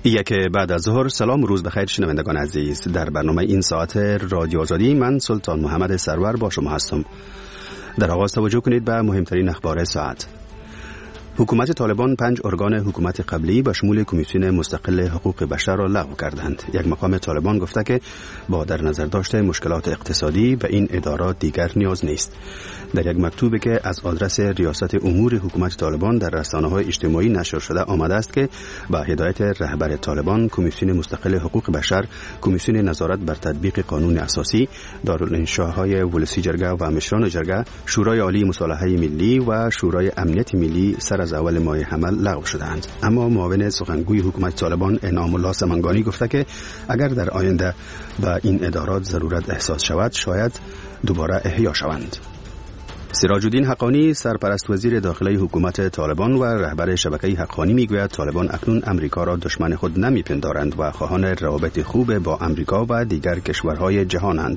یک بعد از ظهر. سلام و روز بخیر شنوندگان عزیز. در برنامه این ساعت رادیو آزادی من سلطان محمد سرور با شما هستم. در آغاز توجه کنید به مهمترین اخبار ساعت. حکومت طالبان 5 ارگان حکومت قبلی به شمول کمیسیون مستقل حقوق بشر را لغو کردند. یک مقام طالبان گفته که با در نظر داشته مشکلات اقتصادی به این ادارات دیگر نیاز نیست. در یک مکتوبی که از آدرس ریاست امور حکومت طالبان در رسانه‌های اجتماعی نشر شده آمده است که با هدایت رهبر طالبان، کمیسیون مستقل حقوق بشر، کمیسیون نظارت بر تطبیق قانون اساسی، دارالانشاهای ولسی جرگه و مشران جرگه، شورای عالی مصالحه ملی و شورای امنیت ملی سر از اول ماه حمل لغو شدند. اما معاون سخنگوی حکومت طالبان انعام الله سمنگانی گفته که اگر در آینده به این ادارات ضرورت احساس شود شاید دوباره احیا شوند. سراج الدین حقانی، سرپرست وزیر داخلی حکومت طالبان و رهبر شبکه حقانی میگوید طالبان اکنون امریکا را دشمن خود نمیپندارند و خواهان روابط خوب با امریکا و دیگر کشورهای جهانند.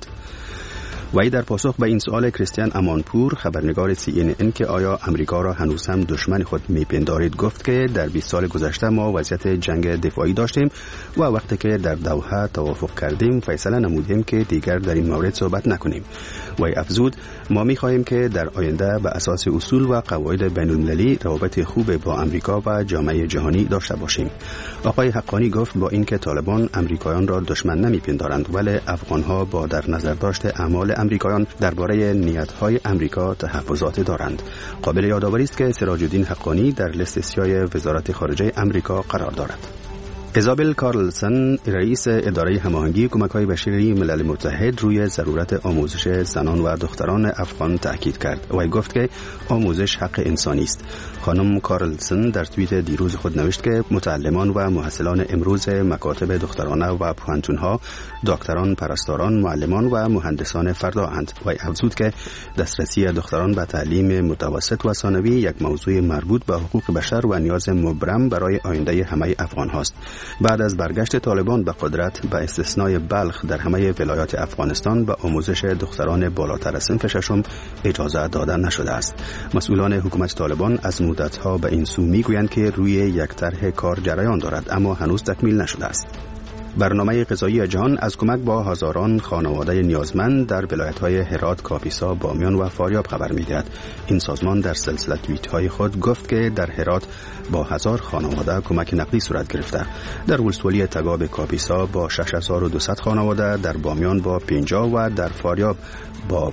وی در پاسخ به این سوال کریستیان امانپور، خبرنگار CNN که آیا امریکا را هنوز هم دشمن خود میپندارید، گفت که در 20 سال گذشته ما وضعیت جنگ دفاعی داشتیم و وقتی که در دوحه توافق کردیم فیصله نمودیم که دیگر در این مورد صحبت نکنیم. وی افزود ما می‌خواهیم که در آینده به اساس اصول و قواعد بین‌المللی روابط خوب با امریکا و جامعه جهانی داشته باشیم. آقای حقانی گفت با اینکه طالبان امریکایان را دشمن نمیپندارند ولی افغان‌ها با در نظر داشته اعمال امریکایان درباره نیت‌های امریکا تحفظات دارند. قابل یادآوری است که سراج الدین حقانی در لیست سیاه وزارت خارجه امریکا قرار دارد. ایزابل کارلسن، رئیس اداره هماهنگی کمک‌های بشری ملل متحد، روی ضرورت آموزش زنان و دختران افغان تاکید کرد و گفت که آموزش حق انسانی است. خانم کارلسن در توییت دیروز خود نوشت که متعلمان و محصلان امروز مکاتب دخترانه و پوهنتون‌ها دکتران، پرستاران، معلمان و مهندسان فردااند و افزود که دسترسی دختران به تعلیم متوسط و ثانوی یک موضوع مربوط به حقوق بشر و نیاز مبرم برای آینده همه افغان‌هاست. بعد از برگشت طالبان به قدرت به استثنای بلخ در همه ولایات افغانستان به آموزش دختران بالاتر صنف ششم اجازه داده نشده است. مسئولان حکومت طالبان از مدت‌ها به این سو میگویند که روی یک طرح کار جریان دارد اما هنوز تکمیل نشده است. برنامه غذایی جهان از کمک با هزاران خانواده نیازمند در ولایت‌های هرات، کاپیسا، بامیان و فاریاب خبر می‌دهد. این سازمان در سلسله توییت‌های خود گفت که در هرات با 1000 خانواده کمک نقدی صورت گرفته. در ولسوالی تگاب کاپیسا با 6200 خانواده، در بامیان با 50 و در فاریاب با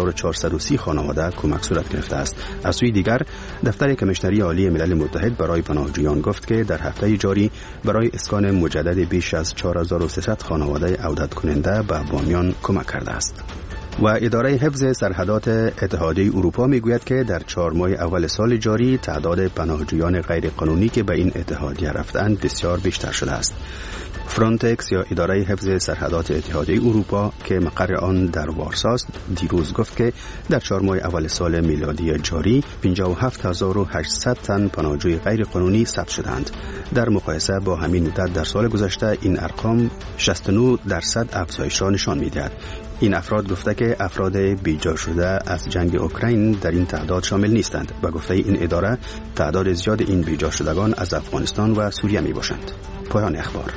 5430 خانواده کمک صورت گرفته است. از سوی دیگر دفتر کمیشنری عالی ملل متحد برای پناهجویان گفت که در هفته جاری برای اسکان مجدد بیش از 4300 خانواده عودت کننده به بامیان کمک کرده است. و اداره حفظ سرحدات اتحادیه اروپا میگوید که در 4 ماه اول سال جاری تعداد پناهجویان غیر قانونی که به این اتحادیه رفتند بسیار بیشتر شده است. فرانتکس یا اداره حفظ سرحدات اتحادیه اروپا که مقر آن در وارساست دیروز گفت که در 4 ماه اول سال میلادی جاری 57800 تن پناهجوی غیر قانونی ثبت شدند. در مقایسه با همین مدت در سال گذشته این ارقام 69% افزایش را نشان می‌دهد. این افراد گفته که افراد بیجا شده از جنگ اوکراین در این تعداد شامل نیستند. به گفته این اداره تعداد زیاد این بیجا شدگان از افغانستان و سوریه می باشند. پایان اخبار.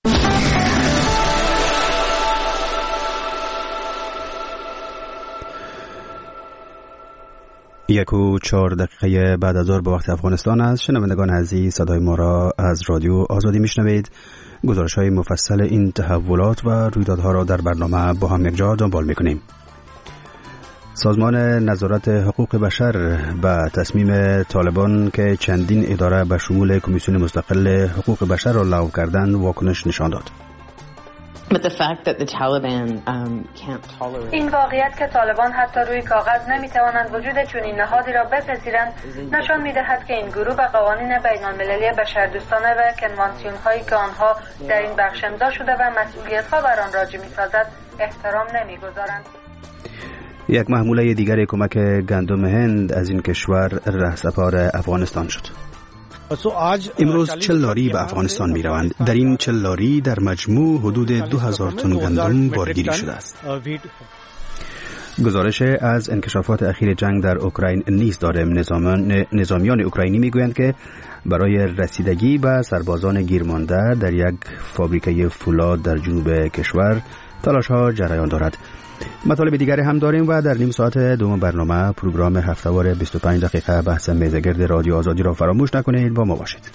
یک و 4 دقیقه بعد از ظهر به وقت افغانستان است. شنوندگان عزیز، صدای ما را از رادیو آزادی میشنوید. گزارش‌های مفصل این تحولات و رویدادها را در برنامه با هم یکجا دنبال می‌کنیم. سازمان نظارت حقوق بشر به تصمیم طالبان که چندین اداره به شمول کمیسیون مستقل حقوق بشر را لغو کردند واکنش نشان داد. این واقعیت که طالبان حتی روی کاغذ نمیتوانند وجود چنین نهادی را بپذیرند نشان میدهد که این گروه به قوانین بین‌المللی بشردوستانه و کنوانسیون هایی که آنها در این بخش امضا شده و مسئولیت ها بر آن راجع میسازد احترام نمیگذارند. یک محموله دیگر کمک گندم هند از این کشور رهسپار افغانستان شد. امروز 40 لاری به افغانستان می روند. در این 40 لاری در مجموع حدود 2000 تن گندم بارگیری شده است. گزارش از انکشافات اخیر جنگ در اوکراین نیز داره. نظامیان اوکراینی میگویند که برای رسیدگی به سربازان گیرمانده در یک فابریکه فولاد در جنوب کشور تلاش‌ها جریان دارد. مطالب دیگری هم داریم و در نیم ساعت دوم برنامه پروگرام هفته‌وار 25 دقیقه بحث میزگرد رادیو آزادی را فراموش نکنید. با ما باشید.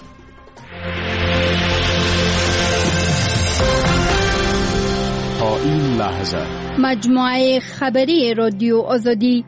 تا این لحظه مجموعه خبری رادیو آزادی.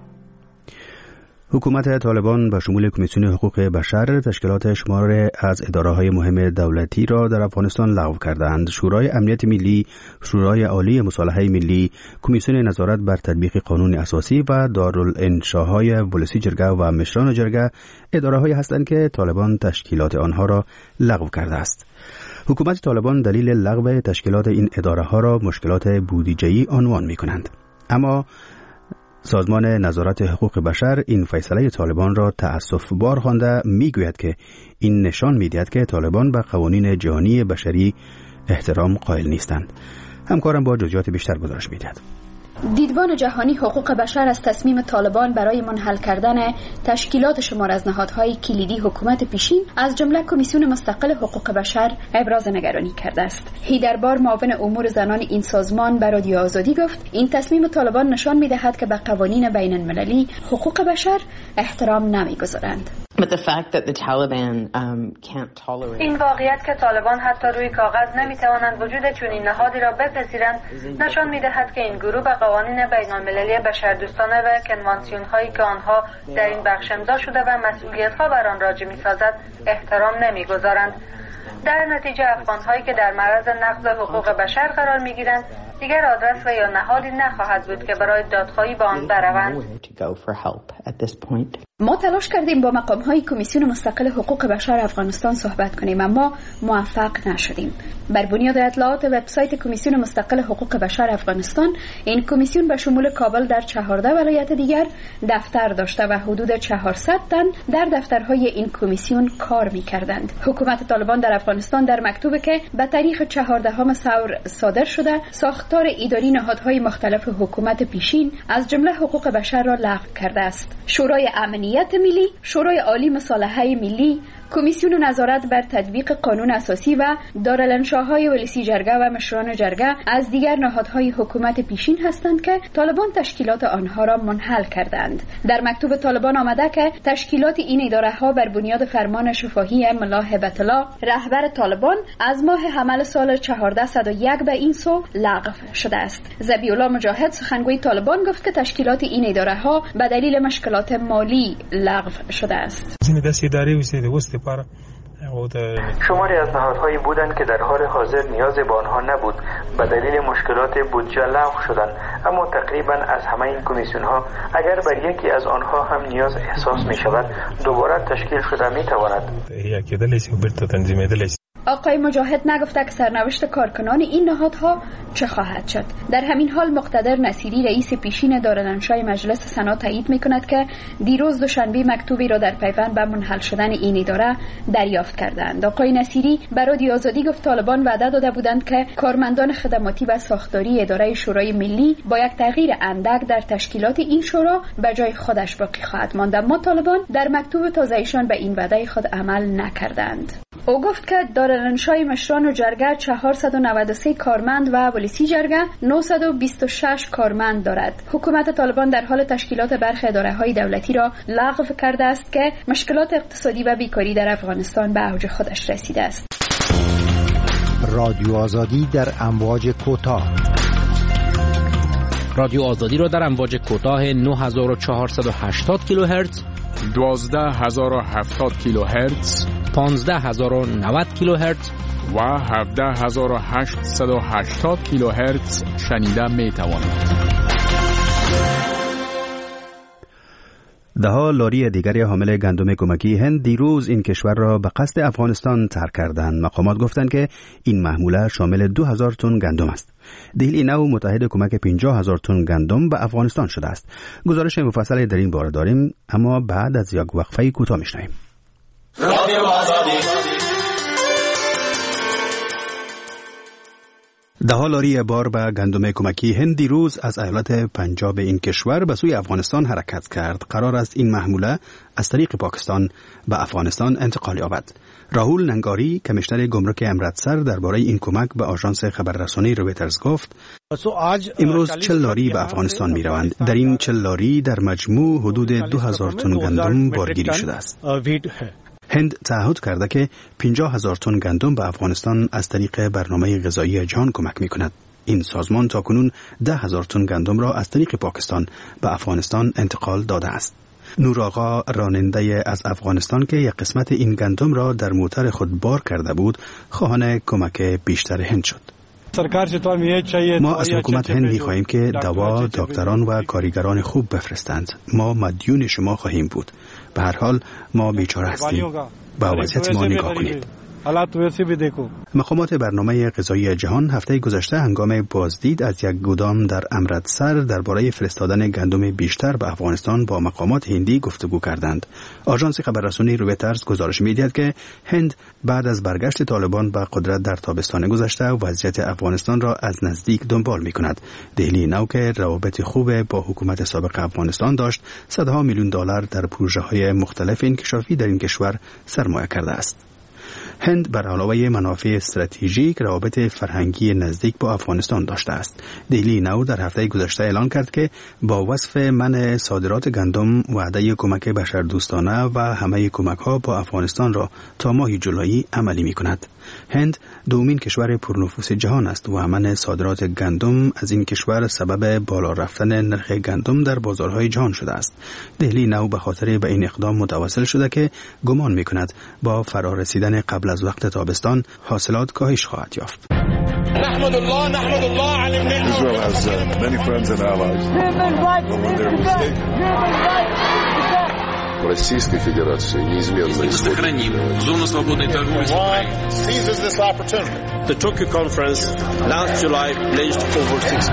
حکومت طالبان به شمول کمیسیون حقوق بشر تشکیلات شمار از اداره‌های مهم دولتی را در افغانستان لغو کردند. شورای امنیت ملی، شورای عالی مصالحه ملی، کمیسیون نظارت بر تطبیق قانون اساسی و دارالانشاهای ولسی جرگه و مشران جرگه اداره‌هایی هستند که طالبان تشکیلات آنها را لغو کرده است. حکومت طالبان دلیل لغو تشکیلات این اداره‌ها را مشکلات بودجه‌ای عنوان می‌کنند. اما سازمان نظارت حقوق بشر این فیصله طالبان را تأسف‌بار خوانده میگوید که این نشان می‌دهد که طالبان به قوانین جهانی بشری احترام قائل نیستند. همکارم با جزئیات بیشتر گزارش می‌دهد. دیدبان جهانی حقوق بشر از تصمیم طالبان برای منحل کردن تشکیلات شمار از نهادهای کلیدی حکومت پیشین از جمله کمیسیون مستقل حقوق بشر ابراز نگرانی کرده است. هیدربار معاون امور زنان این سازمان به رادیو آزادی گفت این تصمیم طالبان نشان می‌دهد که به قوانین بین المللی حقوق بشر احترام نمی‌گذارند. این واقعیت که طالبان حتی روی کاغذ نمی‌توانند وجود چنین نهادی را بپذیرند نشان می‌دهد که این گروه به قوانین بین‌المللی بشردوستانه و کنوانسیون‌هایی که آنها در این بخش امضا شده و مسئولیت‌ها بر آن راجع می‌سازد احترام نمی‌گذارند. در نتیجه افغان‌هایی که در معرض نقض حقوق بشر قرار می‌گیرند دیگر آدرس و یا نهادی نخواهد بود که برای دادخواهی به آن بروند. ما تلاش کردیم با مقام‌های کمیسیون مستقل حقوق بشر افغانستان صحبت کنیم اما موفق نشدیم. بر بنیاد اطلاعات وبسایت کمیسیون مستقل حقوق بشر افغانستان، این کمیسیون به شمول کابل در 14 ولایت دیگر دفتر داشته و حدود 400 تن در دفترهای این کمیسیون کار می‌کردند. حکومت طالبان در افغانستان در مکتوبی که به تاریخ 14 ثور صادر شده، ساختار اداری نهادهای مختلف حکومت پیشین از جمله حقوق بشر را لغو کرده است. شورای امنیت ملی، شورای عالی مصالحه ملی، کمیسیون نظارت بر تطبیق قانون اساسی و دارالانشاهای ولسی جرگه و مشران جرگه از دیگر نهادهای حکومت پیشین هستند که طالبان تشکیلات آنها را منحل کردند. در مکتوب طالبان آمده که تشکیلات این اداره‌ها بر بنیاد فرمان شفاهی ملا هبت الله رهبر طالبان از ماه حمل سال 1401 به این سو لغو شده است. ذبیح الله مجاهد سخنگوی طالبان گفت که تشکیلات این اداره‌ها به دلیل مشکلات مالی لغو شده است. شماری از نهادهایی بودند که در حال حاضر نیازی به آنها نبود به دلیل مشکلات بودجه لغو شدند، اما تقریبا از همه این کمیسیون ها اگر بر یکی از آنها هم نیاز احساس می شود دوباره تشکیل شده می تواند. آقای مجاهد نگفته که سرنوشت کارکنان این نهادها چه خواهد شد. در همین حال مقتدر نصیری رئیس پیشین دارالانشای مجلس سنا تایید میکند که دیروز دوشنبه مکتوبی را در پیوند به منحل شدن این اداره دریافت کردند. آقای نصیری به رادیو آزادی گفت طالبان وعده داده بودند که کارمندان خدماتی و ساختاری اداره شورای ملی با یک تغییر اندک در تشکیلات این شورا به جای خودش باقی خواهد ماند، اما طالبان در مکتوب تازه‌ایشان به این وعده خود عمل نکردند. او گفت که دارالانشای مشران و جرگه 493 کارمند و ولسی جرگه 926 کارمند دارد. حکومت طالبان در حال تشکیلات برخی اداره‌های دولتی را لغو کرده است که مشکلات اقتصادی و بیکاری در افغانستان به اوج خودش رسیده است. رادیو آزادی در امواج کوتاه. رادیو آزادی را در امواج کوتاه 9480 کیلوهرتز، 12070 کیلوهرتز، 15090 کیلوهرتز و 17880 کیلوهرتز شنیده می توانید. ده‌ها لاری دیگری حامل گندم کمکی هند دیروز این کشور را به قصد افغانستان ترک کردند. مقامات گفتند که این محموله شامل 2000 تن گندم است. دهلی نو متحد کمک 50000 تن گندم به افغانستان شده است. گزارش مفصلی در این باره داریم، اما بعد از یک وقفه کوتاه میشنویم. ده لاری بار به گندم کمکی هند دیروز از ایالت پنجاب این کشور به سوی افغانستان حرکت کرد. قرار است این محموله از طریق پاکستان به افغانستان انتقال یابد. راهول ننگاری کمیشنر گمرک امرتسر درباره این کمک به آژانس خبررسانی رویترز گفت: امروز 40 لاری به افغانستان می روند. در این 40 لاری در مجموع حدود 2000 تن گندم بارگیری شده است. هند تعهد کرده که 50,000 تن گندم به افغانستان از طریق برنامه غذایی جهان کمک می کند. این سازمان تاکنون 10,000 تن گندم را از طریق پاکستان به افغانستان انتقال داده است. نور آقا راننده از افغانستان که یک قسمت این گندم را در موتر خود بار کرده بود، خواهان کمک بیشتر هند شد. ما از حکومت هند می خواهیم که دوا، دکتران و کارگران خوب بفرستند. ما مدیون شما خواهیم بود. به هر حال ما بیچاره هستیم. با وضعیت ما نگاه کنید. مقامات برنامه غذایی جهان هفته گذشته هنگام بازدید از یک گودام در امرتسر درباره فرستادن گندم بیشتر به افغانستان با مقامات هندی گفتگو کردند. آژانس خبررسانی رویترز گزارش می‌دهد که هند بعد از برگشت طالبان به قدرت در تابستان گذشته وضعیت افغانستان را از نزدیک دنبال می‌کند. دهلی نو که روابط خوب با حکومت سابق افغانستان داشت، صدها میلیون دلار در پروژه‌های مختلف انکشافی در این کشور سرمایه کرده است. هند بر علاوه منافع استراتژیک روابط فرهنگی نزدیک با افغانستان داشته است. دهلی نو در هفته گذشته اعلان کرد که با وصف منع صادرات گندم وعده کمک بشردوستانه و همه کمک‌ها با افغانستان را تا ماه جولای عملی می‌کند. هند دومین کشور پرنفوذ جهان است و منع صادرات گندم از این کشور سبب بالا رفتن نرخ گندم در بازارهای جهان شده است. دهلی نو به خاطر به این اقدام متوسل شده که گمان می‌کند با فرارسیدن قبل از وقت تابستان حاصلات کاهش خواهد یافت. نحمد الله على النعمة. Israel has many friends and allies. Российской Федерации неизменно исходит. Зона свободной торговли с Украиной. Seizes this opportunity. The Tokyo conference last July pledged over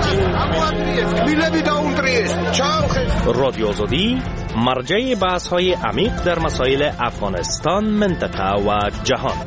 16. رادیو آزادی مرجع بحث‌های عمیق در مسائل افغانستان، منطقه و جهان.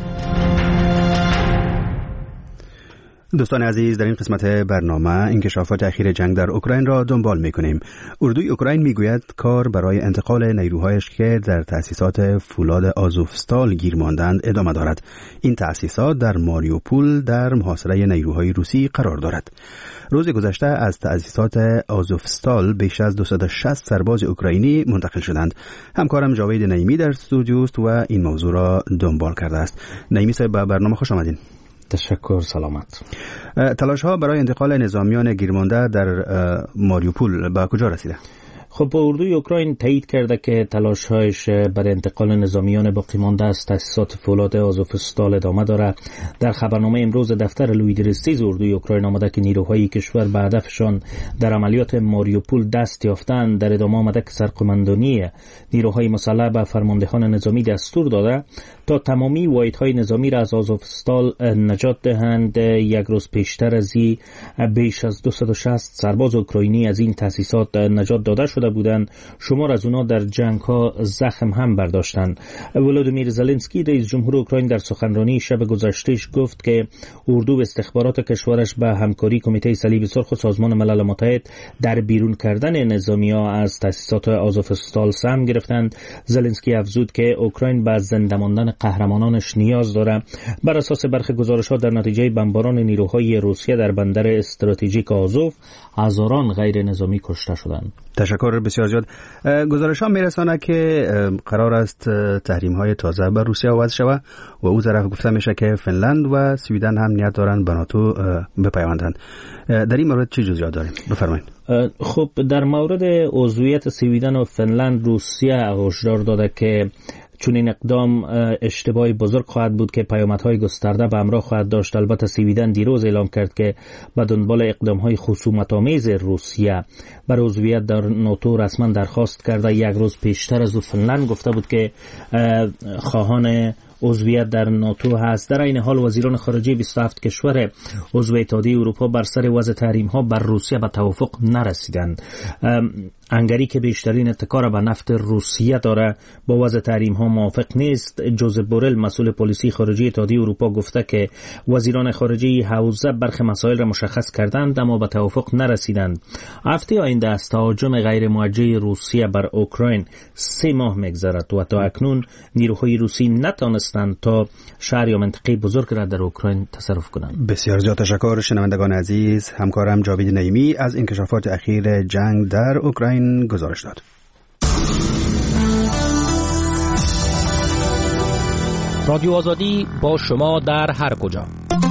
دوستان عزیز، در این قسمت برنامه انکشافات اخیر جنگ در اوکراین را دنبال می‌کنیم. اردوی اوکراین میگوید کار برای انتقال نیروهایش که در تأسیسات فولاد آزوفستال گیر ماندند ادامه دارد. این تأسیسات در ماریوپول در محاصره نیروهای روسی قرار دارد. روز گذشته از تأسیسات آزوفستال بیش از 260 سرباز اوکراینی منتقل شدند. همکارم جاوید نعیمی در استودیو است و این موضوع را دنبال کرده است. نعیمی صاحب، به برنامه خوش آمدین. تشکر، سلامت. تلاش ها برای انتقال نظامیان گیرمانده در ماریوپول به کجا رسیده؟ خب اردوی اوکراین تایید کرده که تلاش‌هایش برای انتقال نظامیان باقی مانده از تأسیسات فولاد آزوفستال ادامه دارد. در خبرنامه امروز دفتر لویدرستیز اردوی اوکراین آمده که نیروهای کشور به هدفشان در عملیات ماریوپول دست یافتند. در ادامه آمده که سرقماندانی نیروهای مسلح به فرماندهان نظامی دستور داده تا تمامی واحدهای نظامی را از آزوفستال نجات دهند. یک روز پیشتر از بیش از 260 سرباز اوکراینی از این تأسیسات نجات داده شده بودند. شمار از اونا در جنگ ها زخم هم برداشتند. ولادیمیر زلنسکی رئیس جمهور اوکراین در سخنرانی شب گذشتهش گفت که اردو و استخبارات کشورش به همکاری کمیته صلیب سرخ و سازمان ملل متحد در بیرون کردن نظامی‌ها از تأسیسات آزوفستال سهم گرفتند. زلنسکی افزود که اوکراین به زنده ماندن قهرمانانش نیاز دارد. بر اساس برخی گزارش‌ها در نتیجه بمباران نیروهای روسیه در بندر استراتژیک آزوف هزاران غیر نظامی کشته شدند. تشکر بسیار زیاد. گزارش‌ها میرسانه که قرار است تحریم‌های تازه بر روسیه وضع شود و او طرف گفته میشه که فنلند و سویدن هم نیت دارند به ناتو بپیوندند. در این مورد چه جزئیات داریم؟ بفرمایید. خب در مورد عضویت سویدن و فنلند روسیه هشدار داده که چون این اقدام اشتباهی بزرگ خواهد بود که پیامدهای گسترده به همراه خواهد داشت. البته سویدن دیروز اعلام کرد که به دنبال اقدامهای خصومت‌آمیز روسیه برای عضویت در ناتو رسما درخواست کرده. یک روز پیشتر از فنلند گفته بود که خواهان عضویت در ناتو هست. در این حال وزیران خارجه 27 کشور عضو اتحادیه اروپا بر سر وضع تحریم‌ها بر روسیه به توافق نرسیدند. هنگری که بیشترین اتکا را به نفت روسیه داره با وضع تحریم‌ها موافق نیست. جوزپ بورل مسئول پلیسی خارجه اتحادیه اروپا گفته که وزیران خارجه حوزه برخی مسائل را مشخص کردند اما به توافق نرسیدند. هفته آینده از تهاجم غیر موجه روسیه بر اوکراین 3 ماه می‌گذرد و تا اکنون نیروهای روسی نتوانستند تا شهر یا منطقه بزرگ را در اوکراین تصرف کنند. بسیار زیاد تشکر شنوندگان عزیز. همکارم جاوید نعیمی از انکشافات اخیر جنگ در اوکراین گزارش داد. رادیو آزادی با شما در هر کجا.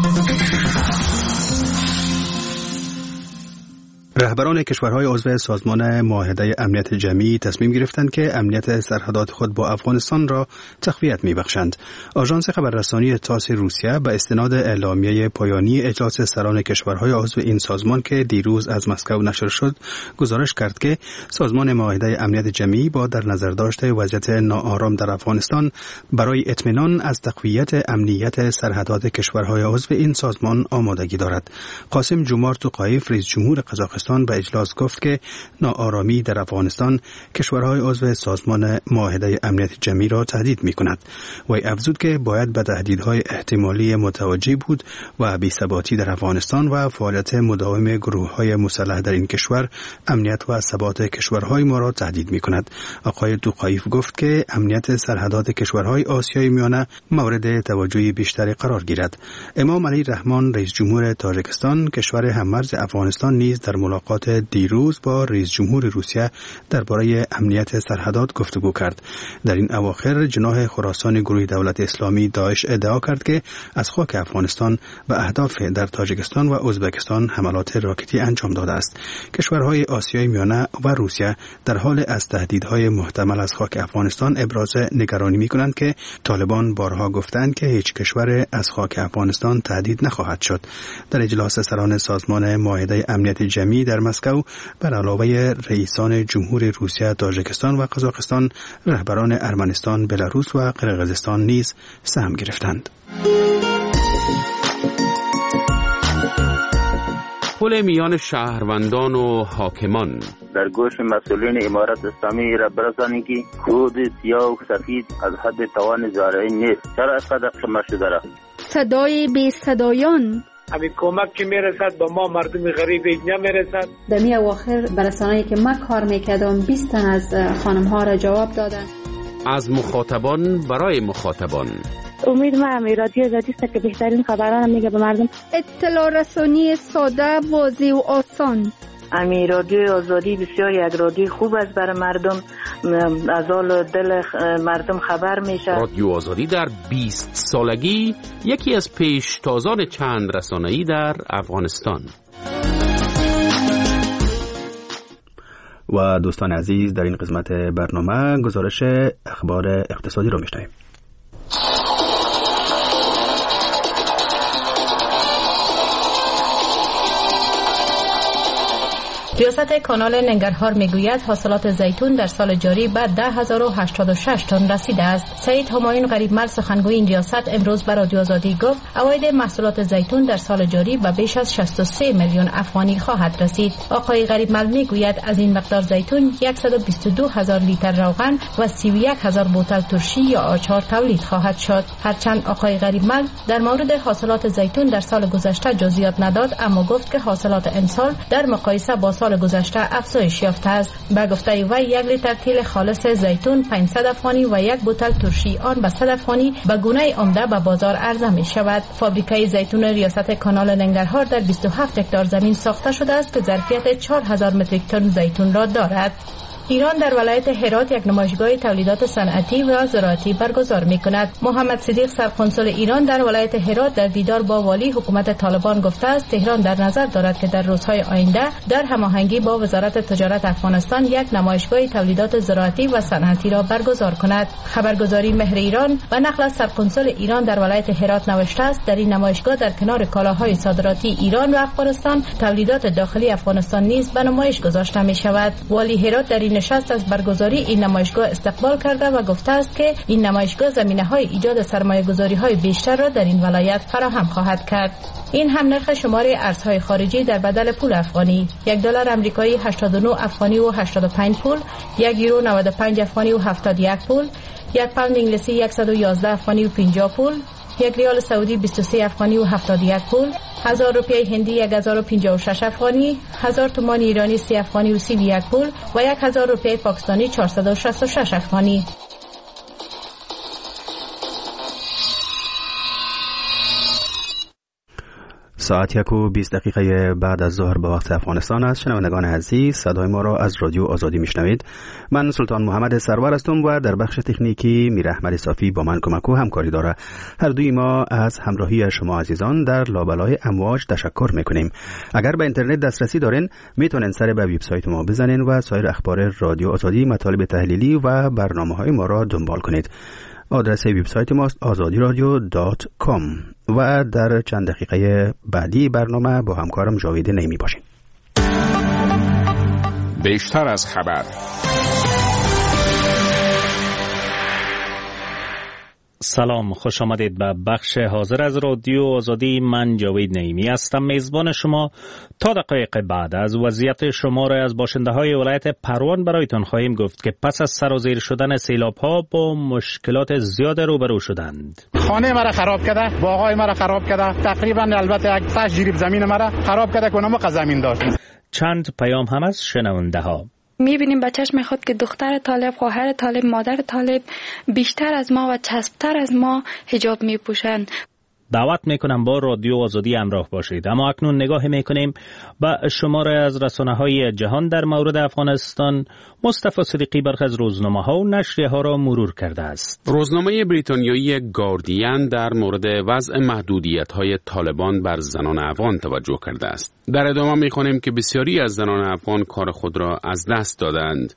رهبران کشورهای عضو سازمان معاهده امنیت جمعی تصمیم گرفتند که امنیت سرحدات خود با افغانستان را تقویت می‌بخشند. آژانس خبررسانی تاس روسیه به استناد اعلامیه پایانی اجلاس سران کشورهای عضو این سازمان که دیروز از مسکو نشر شد، گزارش کرد که سازمان معاهده امنیت جمعی با در نظر داشته وضعیت ناآرام در افغانستان برای اطمینان از تقویت امنیت سرحدات کشورهای عضو این سازمان آمادگی دارد. قاسم جومارت توقایف رئیس جمهور قزاقستان به اجلاس گفت که ناآرامی در افغانستان کشورهای عضو سازمان معاهده امنیت جمعی را تهدید می‌کند. وی افزود که باید به تهدیدهای احتمالی متوجه بود و بی‌ثباتی در افغانستان و فعالیت مداوم گروه‌های مسلح در این کشور امنیت و ثبات کشورهای ما را تهدید می‌کند. آقای توقایف گفت که امنیت سرحدات کشورهای آسیای میانه مورد توجه بیشتری قرار گیرد. امام علی رحمان رئیس جمهور تاجیکستان کشور هممرز افغانستان نیز در ملاقات دیروز با رئیس جمهور روسیه درباره امنیت سرحدات گفتگو کرد. در این اواخر جناح خراسان گروه دولت اسلامی داعش ادعا کرد که از خاک افغانستان به اهداف در تاجیکستان و ازبکستان حملات راکتی انجام داده است. کشورهای آسیای میانه و روسیه در حال از تهدیدهای محتمل از خاک افغانستان ابراز نگرانی می‌کنند که طالبان بارها گفتند که هیچ کشور از خاک افغانستان تهدید نخواهد شد. در اجلاس سران سازمان معاهده امنیت جمعی در مسکو بر علاوه رئیسان جمهور روسیه، تاجیکستان و قزاقستان، رهبران ارمنستان، بلاروس و قرقیزستان نیز سهم گرفتند. پل میان شهروندان و حاکمان در گوش مسئولین امارت اسلامی را برسانید که کود سیاه و سفید از حد توان زارعین نیست. چرا اینقدر خمه شده را؟ صدای بی صدایان همین کمک که میرسد به ما مردم غریب نمیرسد. در می اواخر برسانه‌ای که من کار میکردم 20 تن از خانم‌ها را جواب دادن. از مخاطبان برای مخاطبان. امید ما رادیو آزادی است که بهترین خبران میگه به مردم. اطلاع رسانی ساده، واضح و آسان. رادیو آزادی بسیار یک رادیو خوب است برای مردم، از حال دل مردم خبر میشه. رادیو آزادی در 20 سالگی یکی از پیشتازان چند رسانه‌ای در افغانستان. و دوستان عزیز، در این قسمت برنامه گزارش اخبار اقتصادی رو میشنویم. ریاست کانال ننگرهار میگوید حاصلات زیتون در سال جاری به 10,086 تن رسیده است. سعید همایون غریبمل سخنگوی این ریاست امروز به رادیو آزادی گفت عواید محصولات زیتون در سال جاری به بیش از 63 میلیون افغانی خواهد رسید. آقای غریبمل میگوید از این مقدار زیتون 122,000 لیتر روغن و 31,000 بوتل ترشی یا آچار تولید خواهد شد. هرچند آقای غریبمل در مورد حاصلات زیتون در سال گذشته جزئیات نداد، اما گفت که حاصلات امسال در مقایسه با سال گذشته افزایش یافته است. به گفته وی 1 لیتر تیل خالص زیتون 500 افغانی و 1 بوتل ترشی آن به 100 افغانی به گونه عمده به بازار عرضه می شود. فابریکه زیتون ریاست کانال ننگرهار در 27 هکتار زمین ساخته شده است که ظرفیت 4,000 متریک تن زیتون را دارد. ایران در ولایت هرات یک نمایشگاه تولیدات صنعتی و زراعتی برگزار می‌کند. محمد صدیق سرقنسول ایران در ولایت هرات در دیدار با والی حکومت طالبان گفته است تهران در نظر دارد که در روزهای آینده در هماهنگی با وزارت تجارت افغانستان یک نمایشگاه تولیدات زراعتی و صنعتی را برگزار کند. خبرگزاری مهر ایران و نقل از سرقنسول ایران در ولایت هرات نوشته است در این نمایشگاه در کنار کالاهای صادراتی ایران و افغانستان تولیدات داخلی افغانستان نیز به نمایش گذاشته می‌شود. والی هرات در این نشست از برگزاری این نمایشگاه استقبال کرده و گفته است که این نمایشگاه زمینه‌های ایجاد سرمایه‌گذاری‌های بیشتر را در این ولایت فراهم خواهد کرد. این هم نرخ شماره ارزهای خارجی در بدل پول افغانی: $1 آمریکایی 89 افغانی و 85 پول، €1 95 افغانی و 71 پول، یک پوند انگلیسی 111 افغانی و 50 پول، یک ریال سعودی 23 افغانی و 71 پول، 1000 روپیه هندی 1056 افغانی، 1000 تومان ایرانی 30 افغانی و 31 پول و 1000 روپیه پاکستانی 466 افغانی. ساعت 1:20 بعد از ظهر به وقت افغانستان است. شنوندگان عزیز، صدای ما را از رادیو آزادی میشنوید. من سلطان محمد سرور هستم و در بخش تکنیکی میر احمد صافی با من کمک و همکاری داره. هر دوی ما از همراهی شما عزیزان در لابلای امواج تشکر میکنیم. اگر به اینترنت دسترسی دارین میتونین سر به وبسایت ما بزنین و سایر اخبار رادیو آزادی، مطالب تحلیلی و برنامه‌های ما را دنبال کنید. آدرس وبسایت ماست azadiradyo.com و در چند دقیقه بعدی برنامه با همکارم جاوید نعیمی باشیم. بیشتر از خبر. سلام، خوش آمدید به بخش حاضر از رادیو آزادی. من جاوید نعیمی هستم، میزبان شما. تا دقایق بعد از وضعیت شماره از باشنده های ولایت پروان برایتان خواهیم گفت که پس از سرازیر شدن سیلاب ها با مشکلات زیاد روبرو شدند. خانه مرا خراب کرده، باغای مرا خراب کرده، تقریبا البته 8 جریب زمین مرا خراب کرده که ما زمین داشتیم. چند پیام هم از شنونده ها. میبینیم به چشم خود که دختر طالب، خواهر طالب، مادر طالب بیشتر از ما و چسبتر از ما حجاب میپوشند. دعوت میکنم با رادیو آزادی همراه باشید. اما اکنون نگاه میکنیم به شماره از رسانه‌های جهان در مورد افغانستان. مصطفی صدیقی برخی از روزنامه‌ها و نشریه‌ها را مرور کرده است. روزنامه بریتانیایی گاردین در مورد وضع محدودیت‌های طالبان بر زنان افغان توجه کرده است. در ادامه می‌خوانیم که بسیاری از زنان افغان کار خود را از دست دادند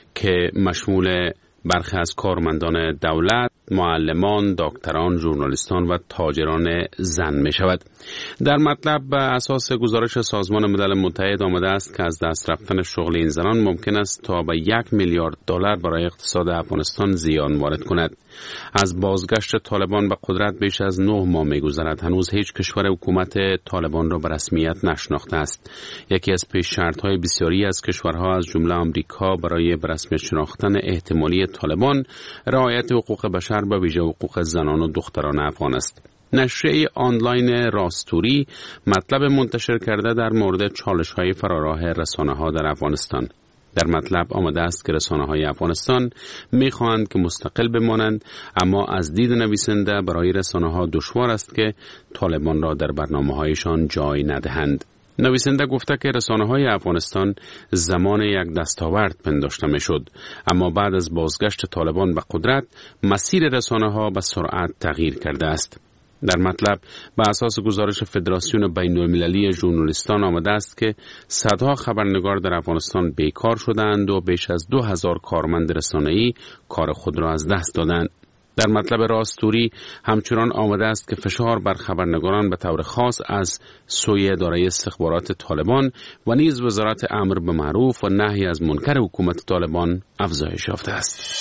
که مشمول برخی از کارمندان دولت، معلمان، دکتران، ژورنالیستان و تاجران زن می شود. در مطلب به اساس گزارش سازمان ملل متحد آمده است که از دست رفتن شغل این زنان ممکن است تا به $1 میلیارد برای اقتصاد افغانستان زیان وارد کند. از بازگشت طالبان به قدرت بیش از 9 ماه می‌گذرد. هنوز هیچ کشور حکومت طالبان را به رسمیت نشناخته است. یکی از پیش شرط‌های بسیاری از کشورها از جمله آمریکا برای به رسمیت شناختن احتمالی طالبان رعایت حقوق بشر به ویژه حقوق زنان و دختران افغان است. نشریه آنلاین راستوری مطلب منتشر کرده در مورد چالش‌های فراراه رسانه‌ها در افغانستان. در مطلب آمده است که رسانه‌های افغانستان می‌خواهند که مستقل بمانند، اما از دید نویسنده برای رسانه‌ها دشوار است که طالبان را در برنامه‌هایشان جای ندهند. نویسنده گفته که رسانه‌های افغانستان زمان یک دستاورد پنداشته می‌شد، اما بعد از بازگشت طالبان به قدرت مسیر رسانه‌ها به سرعت تغییر کرده است. در مطلب به اساس گزارش فدراسیون بین‌المللی ژورنالیستان آمده است که صدها خبرنگار در افغانستان بیکار شدند و بیش از 2000 کارمند رسانه‌ای کار خود را از دست دادند. در مطلب راستوری همچنان آمده است که فشار بر خبرنگاران به طور خاص از سوی اداره استخبارات طالبان و نیز وزارت امر به معروف و نهی از منکر حکومت طالبان افزایش یافته است.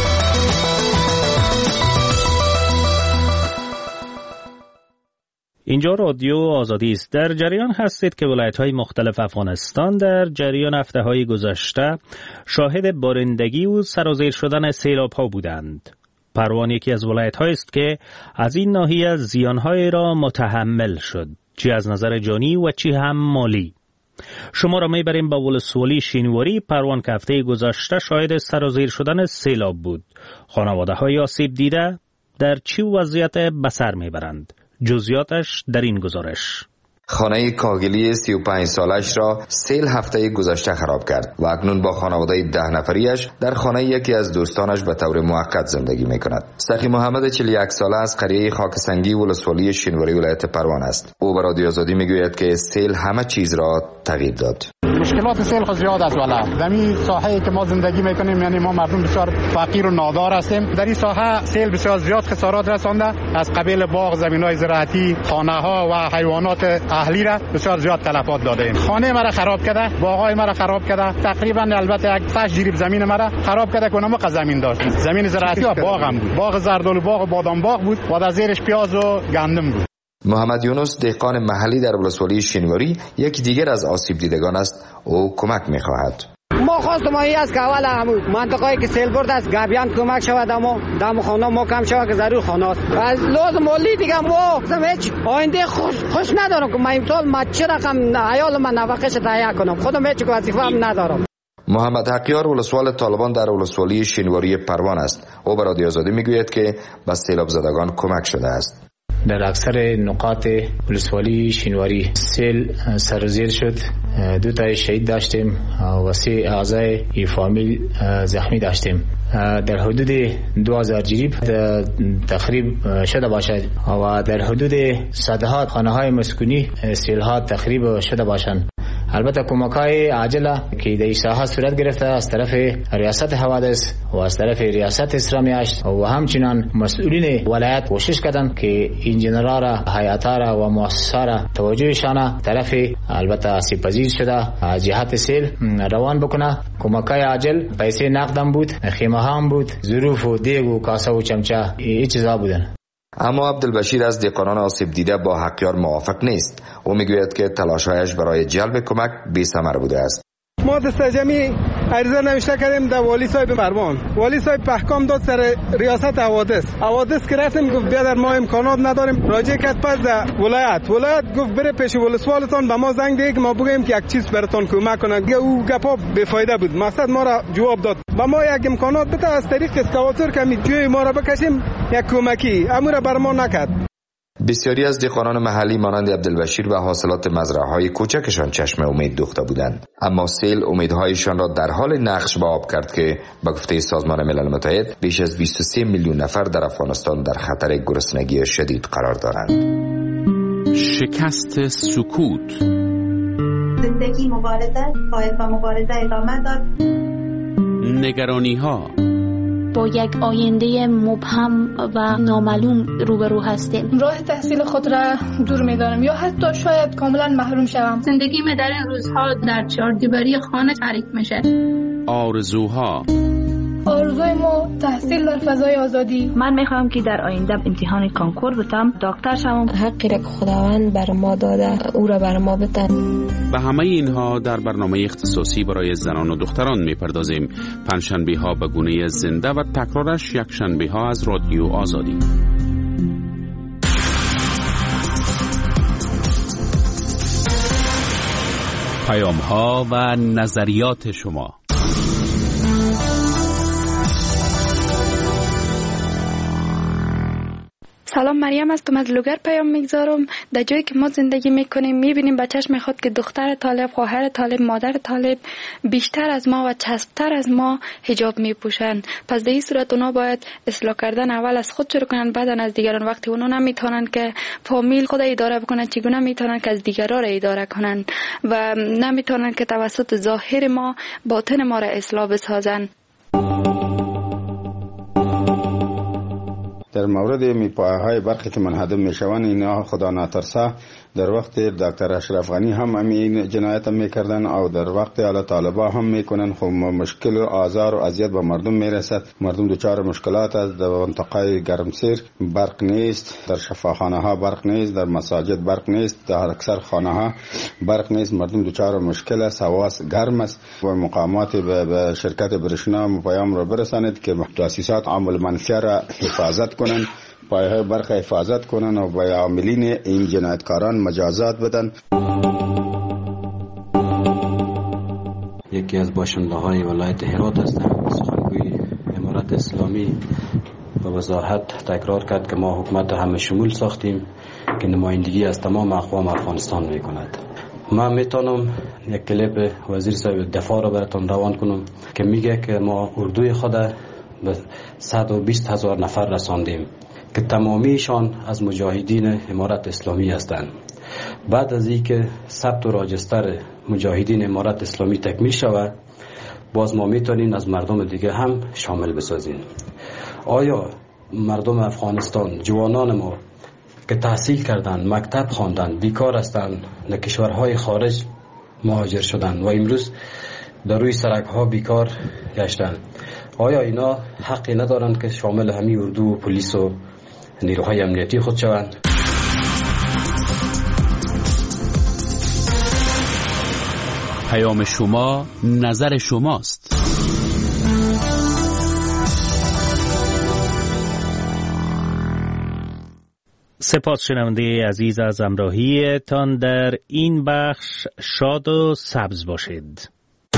اینجا رادیو آزادی است. در جریان هستید که ولایت‌های مختلف افغانستان در جریان هفته‌های گذشته شاهد بارندگی و سرازیر شدن سیلاب‌ها بودند. پروان یکی از ولایت‌هایی است که از این ناحیه زیان‌های را متحمل شد، چی از نظر جانی و چی هم مالی. شما را میبریم به ولسوالی شینواری پروان که هفته گذشته شاهد سرازیر شدن سیلاب بود. خانواده‌های آسیب دیده در چی وضعیت به سر میبرند؟ جزئیاتش در این گزارش. خانه کاگلی 35 سالش را سیل هفته گذشته خراب کرد و اکنون با خانواده 10 نفریش در خانه یکی از دوستانش به طور موقت زندگی می کند. سخی محمد 41 ساله از قریه خاکسنگی ولسوالی شینواری ولایت پروان است. او به رادیو آزادی می گوید که سیل همه چیز را تغییر داد. مشکل مشکلات سیل خود زیاد است. والا زمین ساحه‌ای که ما زندگی میکنیم، یعنی ما مردم بسیار فقیر و نادار هستیم. در این ساحه سیل بسیار زیاد خسارات رسانده. از قبیل باغ، زمین‌های زراعتی، خانه‌ها و حیوانات اهلی را بسیار زیاد تلفات داده. خانه مرا خراب کرده، باغای مرا خراب کرده. تقریبا البته یک 8 جریب زمین مرا خراب کرده که نمک زمین داشت. زمین زراعتی و باغ هم بود. باغ زردالو باغ و بادام باغ بود و در زیرش پیاز و گندم بود. محمد یونس دهقان محلی در ولسوالی شینواری یکی دیگر از آسیب دیدگان است. او کمک می‌خواهد. ما خواستم این است که اول همون منطقه‌ای که سیل برده است گابیان کمک شود، اما دم خانه ما کم شود که ضرور خانه است. از لازم مالی دیگه ما هیچ آینده خوش ندارم که من امسال ما چه رقم عیال من نفقه‌اش تهیه کنم. خودم هیچ وظیفه هم ندارم. محمد حقیار ولسوال طالبان در ولسوالی شینواری پروان است. او به رادیو آزادی میگوید که به سیلاب زدگان کمک شده است. در اکثر نقاط ولسوالی شینواری سیل سرازیر شد. 2 تا شهید داشتیم و 3 اعضای فامیل زخمی داشتیم. در حدود 2000 جریب تخریب شده باشد و در حدود صدها خانه‌های مسکونی سیل ها تخریب شده باشند. البته کمک‌های عاجله که در این ساحه صورت گرفته از طرف ریاست حوادث و از طرف ریاست اسلامی هشت و همچنان مسئولین ولایت کوشش کردند که انجینرها را، هیئت‌ها را و مؤسسات را توجهشان طرف البته آسیب پذیر شده از جهت سیل روان بکنه. کمک‌های عاجل پیسه نقدم بود، خیمه هم بود، ظروف و دیگ و کاسه و چمچه این چیزا بودن. اما عبدالبشیر از دهقانان آسیب دیده با حقیار موافق نیست. او میگوید که تلاش‌هایش برای جلب کمک بی‌ثمر بوده است. ما دستجمی عریضه نوشته کردیم در والی صاحب مرمان. والی صاحب پحکام داد سر ریاست حوادث که رفتیم گفت بیادر ما امکانات نداریم. راجع کرد پس در ولایت گفت بره پیش ولسوالتان به ما زنگ ده که ما بگیم که یک چیز براتون کمک کنه. دیگه او گپا بی‌فایده بود. مقصد ما را جواب داد. با ما یک امکانات بده از طریق اسکواتور که جوی ما را بکشیم یک کمکی امور بر ما نکرد. بسیاری از دهقانان محلی مانند عبدالبشیر به حاصلات مزرعه‌های کوچکشان چشم امید دوخته بودند، اما سیل امیدهایشان را در حال نقش به آب کرد که به گفته سازمان ملل متحد بیش از 23 میلیون نفر در افغانستان در خطر گرسنگی شدید قرار دارند. شکست سکوت. زندگی مبارزه باید با مبارزه ادامه داد. نگرانی‌ها. با یک آینده مبهم و نامعلوم روبرو هستیم. راه تحصیل خود را دور می‌دانم یا حتی شاید کاملا محروم شوم. زندگی من در این روزها در چهاردیواری خانه تعریف میشه. آرزوها. آرزوی ما تحصیل در فضای آزادی. من میخوام که در آینده امتحان کنکور بتم، دکتر شوم. حقی را که خداوند بر ما داده او را بر ما بده. به همه اینها در برنامه اختصاصی برای زنان و دختران میپردازیم. پنجشنبه ها به گونه زنده و تکرارش یک شنبه ها از رادیو آزادی. پیام ها و نظریات شما. سلام، مریم هستم، از لوگر پیام میگذارم. در جایی که ما زندگی میکنیم میبینیم به چشم خود که دختر طالب، خواهر طالب، مادر طالب بیشتر از ما و چسبتر از ما حجاب میپوشن. پس در این صورت اونا باید اصلاح کردن اول از خود شروع کنن، بعدن از دیگران. وقتی اونا نمیتونن که فامیل خود اداره بکنن، چگونه میتونن که از دیگران را اداره کنن و نمیتونن که توسط ظاهر ما باطن ما را اصلاح بسازن. در مورد میپایه‌های برقی که منهدم میشوند، اینا خدا نترسه در وقت دکتر اشرف غنی هم این جنایت میکردن او در وقت اعلی طالبا هم میکنن. خب مشکل و آزار و اذیت به مردم میرسد. مردم دچار مشکلات است. در منطقه گرمسیر برق نیست، در شفاخانه ها برق نیست، در مساجد برق نیست، در اکثر خانه ها برق نیست. مردم دچار مشکل است، هوا گرم است. و مقامات به شرکت برشنا پیام را برسانید که تاسیسات عامل منفی را حفاظت کنند، پایه‌های برق حفاظت کنن و به عاملین این جنایتکاران مجازات بدن. یکی از باشنده‌های ولایت هرات هستم. سخنگوی امارت اسلامی به وضاحت تکرار کرد که ما حکومت همه شمول ساختیم که نمایندگی از تمام اقوام افغانستان میکند. من میتونم یک کلیپ وزیر صاحب دفاع را براتون روان کنم که میگه که ما اردوی خود به 120,000 نفر رساندیم که تمامیشان از مجاهدین امارت اسلامی هستند. بعد از اینکه ثبت و راجستر مجاهدین امارت اسلامی تکمیل شود، باز ما میتونیم از مردم دیگه هم شامل بسازیم. آیا مردم افغانستان، جوانان ما که تحصیل کردن، مکتب خواندن، بیکار هستند، در کشورهای خارج مهاجر شدن و امروز در روی سرک ها بیکار گشتن، آیا اینا حقی ندارند که شامل همین اردو و پلیس و نیروهای امنیتی خود شوند؟ پیام شما، نظر شماست. سپاس شنونده عزیز از همراهیتان در این بخش. شاد و سبز باشید.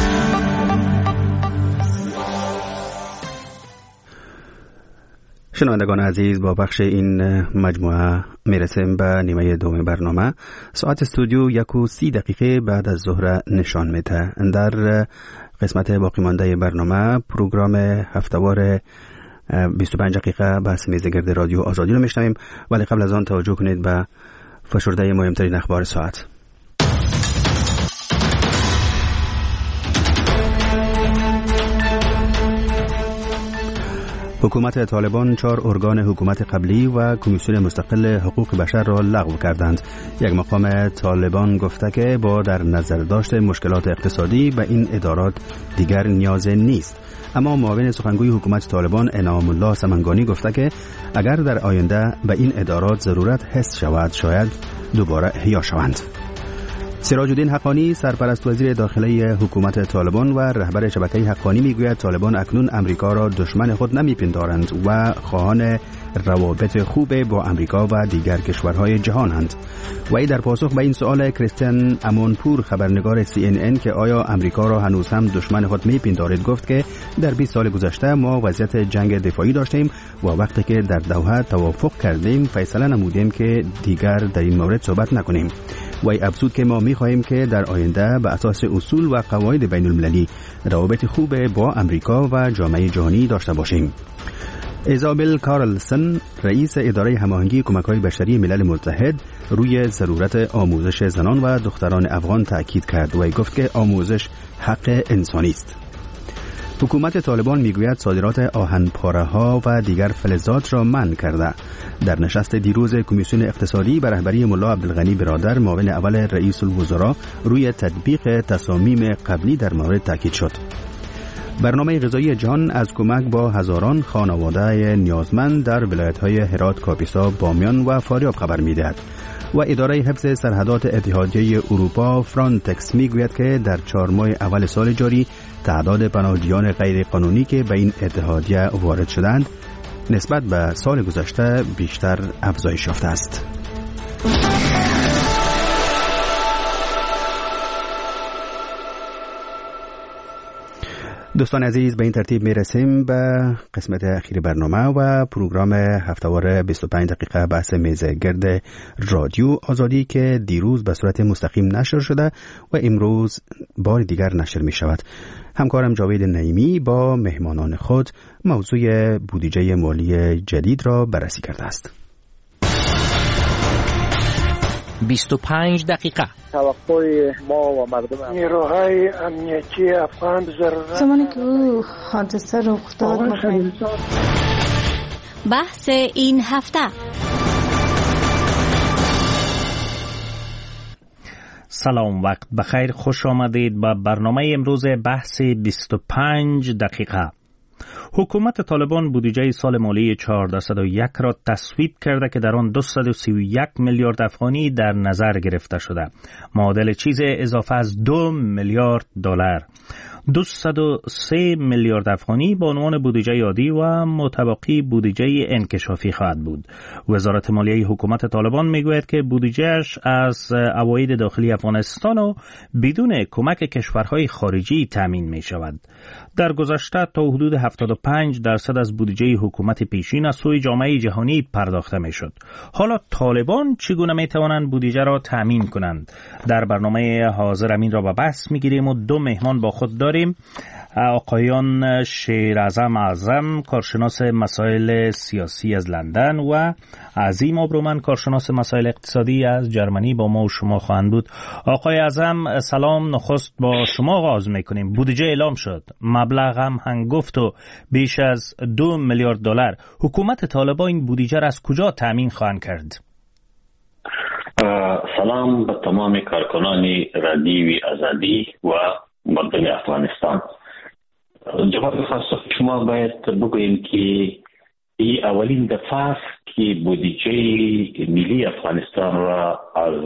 شنوندگان عزیز، با بخش این مجموعه میرسیم به نیمه دوم برنامه. ساعت استودیو 1:30 بعد از ظهر نشان میده. در قسمت باقی مانده برنامه پروگرام هفتهوار 25 دقیقه بحث میزگرد رادیو آزادی رو میشنویم، ولی قبل از آن توجه کنید به فشرده مهمترین اخبار ساعت. حکومت طالبان 4 ارگان حکومت قبلی و کمیسیون مستقل حقوق بشر را لغو کردند. یک مقام طالبان گفته که با در نظر داشت مشکلات اقتصادی به این ادارات دیگر نیاز نیست. اما معاون سخنگوی حکومت طالبان انعام الله سمنگانی گفته که اگر در آینده به این ادارات ضرورت حس شود شاید دوباره احیا شوند. سراج الدین حقانی سرپرست وزیر داخلی حکومت طالبان و رهبر شبکه حقانی میگوید طالبان اکنون امریکا را دشمن خود نمیپندارند و خواهان روابط خوب با امریکا و دیگر کشورهای جهانند. و ای در پاسخ به این سوال کریستین امونپور خبرنگار CNN که آیا امریکا را هنوز هم دشمن خود میپندارد گفت که در 20 سال گذشته ما وضعیت جنگ دفاعی داشتیم و وقتی که در دوحه توافق کردیم فیصله نمودیم که دیگر در این مورد صحبت نکنیم. و ای افزود که ما می‌خواهیم که در آینده به اساس اصول و قواعد بین‌المللی روابط خوب با امریکا و جامعه جهانی داشته باشیم. ایزابل کارلسن رئیس اداره هماهنگی کمک‌های بشری ملل متحد روی ضرورت آموزش زنان و دختران افغان تاکید کرد و گفت که آموزش حق انسانی است. حکومت طالبان میگوید صادرات آهن‌پاره‌ها و دیگر فلزات را منع کرده. در نشست دیروز کمیسیون اقتصادی به رهبری ملا عبدالغنی برادر معاون اول رئیس الوزراء روی تطبیق تصامیم قبلی در مورد تاکید شد. برنامه غذایی جهان از کمک با هزاران خانواده نیازمند در ولایت‌های هرات، کاپیسا، بامیان و فاریاب خبر می‌دهد. و اداره حفظ سرحدات اتحادیه اروپا فرانتکس میگوید که در 4 ماه اول سال جاری تعداد پناهجویان غیر قانونی که به این اتحادیه وارد شدند نسبت به سال گذشته بیشتر افزایش یافته است. دوستان عزیز، به این ترتیب می رسیم به قسمت اخیر برنامه و پروگرام هفتهوار 25 دقیقه بحث میزه گرد رادیو آزادی که دیروز به صورت مستقیم نشر شده و امروز بار دیگر نشر می شود. همکارم جاوید نعیمی با مهمانان خود موضوع بودجه مالی جدید را بررسی کرده است. 25 دقیقه توقع ما و مردم نیروهای امنیتی افغان ضرورت زمانی که او حادثه رخ داد بحث این هفته. سلام، وقت بخیر، خوش آمدید به برنامه امروز بحث 25 دقیقه. حکومت طالبان بودجه سال مالی 1401 را تصویب کرده که در آن 231 میلیارد افغانی در نظر گرفته شده، معادل چیز اضافه از 2 میلیارد دلار. 203 میلیارد افغانی به عنوان بودجه عادی و متبقی بودجه انکشافی خواهد بود. وزارت مالیه حکومت طالبان میگوید که بودجهش از عواید داخلی افغانستان و بدون کمک کشورهای خارجی تامین می شود. در گذشته تا حدود 75% از بودجه حکومت پیشین از سوی جامعه جهانی پرداخته میشد. حالا طالبان چگونه میتوانند بودجه را تامین کنند؟ در برنامه حاضر همین را به بحث میگیریم و دو مهمان با خود داریم. آقایان شیراعظم اعظم، کارشناس مسائل سیاسی از لندن، و عظیم آبرومند، کارشناس مسائل اقتصادی از جرمنی با ما و شما خواهند بود. آقای اعظم سلام، نخست با شما آغاز میکنیم. بودجه اعلام شد، مبلغ هم هنگفت و بیش از 2 میلیارد دلار. حکومت طالبان این بودجه را از کجا تامین خواهند کرد؟ سلام به تمام کارکنان رادیوی آزادی و مردم افغانستان. جواب خاص شما باید بگوییم که این اولین دفعه است که بودجه ملی افغانستان را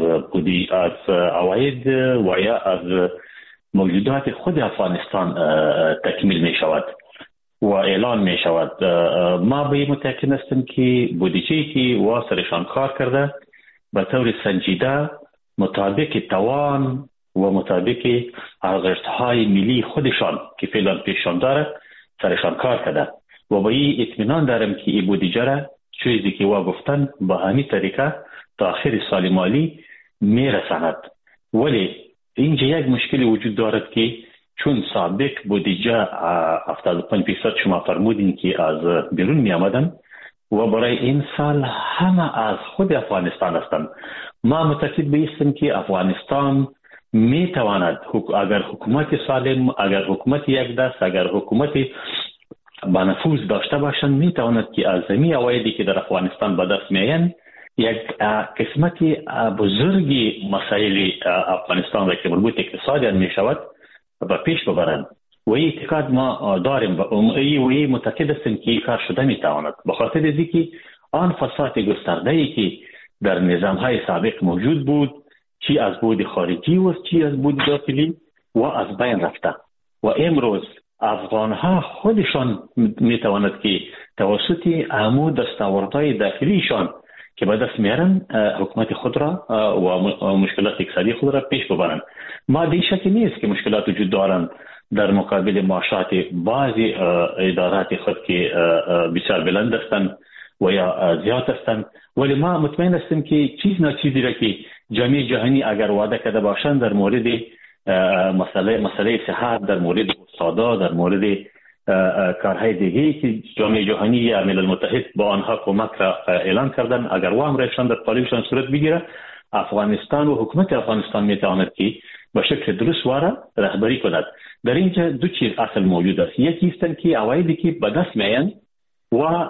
از عواید و یا از موجودات خود افغانستان تکمیل می شود و اعلان می شود. ما به این متأکد هستیم که بودجه‌ای که واسرشان کار کرده به طور سنجیده مطابق توان و مطابق ارزش‌های ملی خودشان که فعلا پیششان داره سرشان کار کرده و با این اطمینان دارم که این بودجه را چیزی که وا گفتن با همین طریقه تا آخر سال مالی میرساند. ولی اینجا یک مشکلی وجود دارد که چون سابق بودجه 75% شما فرمودین که از بیرون می آمدن و برای این سال همه از خود افغانستان هستند. ما متأکد بیستیم که افغانستان می تواند اگر حکومت سالم، اگر حکومت یک دست، اگر حکومت با نفوذ داشته باشند می تواند که از زمین عوایدی که در افغانستان به دست میآیند یک قسمت بزرگی مسائل افغانستان را که مربوط اقتصادی می شود و پیش ببرند و این اعتقاد ما داریم و این متأکد هستیم که کار شده می تواند. به خاطر از اینکه آن فساد گسترده‌ای که در نظام‌های سابق موجود بود، چی از بود خارجی و چی از بود داخلی و از بین رفته و امروز افغان‌ها خودشان می تواند که توسط عمود دستاوردهای داخلیشان که به دست میارن حکومت خود را و مشکلات اقتصادی خود را پیش ببرند. ما در شک نیست که مشکلات وجود دارند در مقابل معاشات بعضی ادارات خود که بسیار بلند هستند و یا زیاد هستند، ولی ما مطمئن هستیم که چیزی را که جامعه جهانی اگر وعده کرده باشند در مورد مسئله صحت، در مورد اقتصاد، در مورد کارهای دیگه‌ای که جامعه جهانی یا ملل متحد با آنها کمک را اعلان کردن، اگر وامرشان در قالبشان صورت بگیره، افغانستان و حکومت افغانستان میتواند که به شکل درست واره رهبری کند. در اینجا دو چیز اصل موجود است. یکی است که عوایدی که به دست میآیند و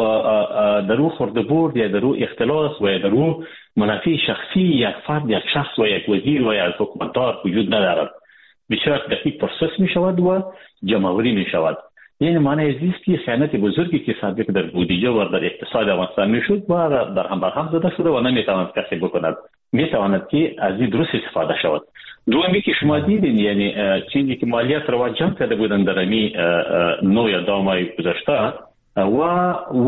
در او خرده‌برد یا در او اختلاس و در او منافع شخصی یک فرد، یک شخص و یک وزیر و یک حکومتدار وجود ندارد. بسیار دقیق پروسس می شود و جمع‌آوری می شود. یعنی معنی از است که خیانت بزرگی که سابق در بودجه و در اقتصاد افغانستان می شد و در هم برهم زده شده و نمی تواند کسی بکند. می تواند که از این درست استفاده شود. دومی که شما دیدین، یعنی چیزی که مالیات را جمع کرده بودن در امی 9 یا 10 ماه گذشته و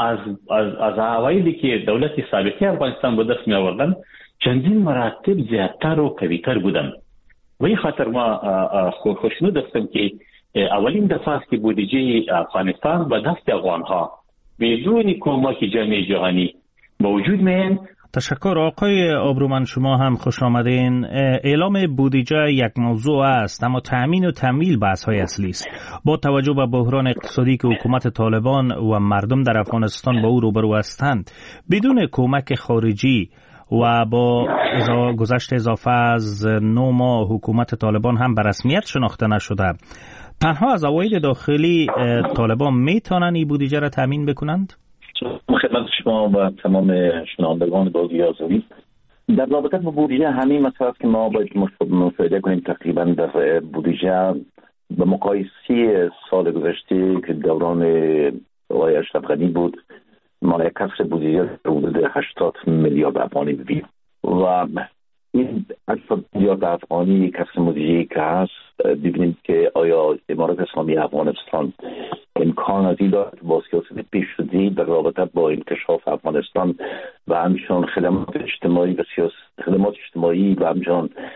از عوایدی که دولت سابقه افغانستان به دست می آوردن چندین مراتب زیادتر و قوی‌تر بودن. و این خاطر ما خوشنود هستیم که اولین دفعه است که بودجه افغانستان به دست افغانها بدون کمک جامعه جهانی موجود می‌اند. تشکر آقای آبرومند، شما هم خوش آمدین. اعلام بودجه یک موضوع است، اما تأمین و تمویل بحث‌های اصلی است. با توجه به بحران اقتصادی که حکومت طالبان و مردم در افغانستان با او روبرو هستند، بدون کمک خارجی و با گذشت اضافه از 9 ماه حکومت طالبان هم به رسمیت شناخته نشده، تنها از عواید داخلی طالبان میتونن این بودجه را تامین بکنند؟ خدمت شما و تمام شنوندگان رادیو آزادی، در رابطه با بودجه همین مسئله است که ما باید مشاهده کنیم. تقریبا در بودجه به مقایسه سال گذشته که دوران آقای اشرف غنی بود، مال کسر بودجه حدود 80 میلیارد افغانی بود و این 80 میلیارد افغانی کسر بودجه که هست، ببینیم که آیا امارات اسلامی افغانستان امکان از این دارد با سیاست پیشروی در رابطه با انکشاف افغانستان و همچنان خدمات اجتماعی و خدمات اجتماعی و همچنان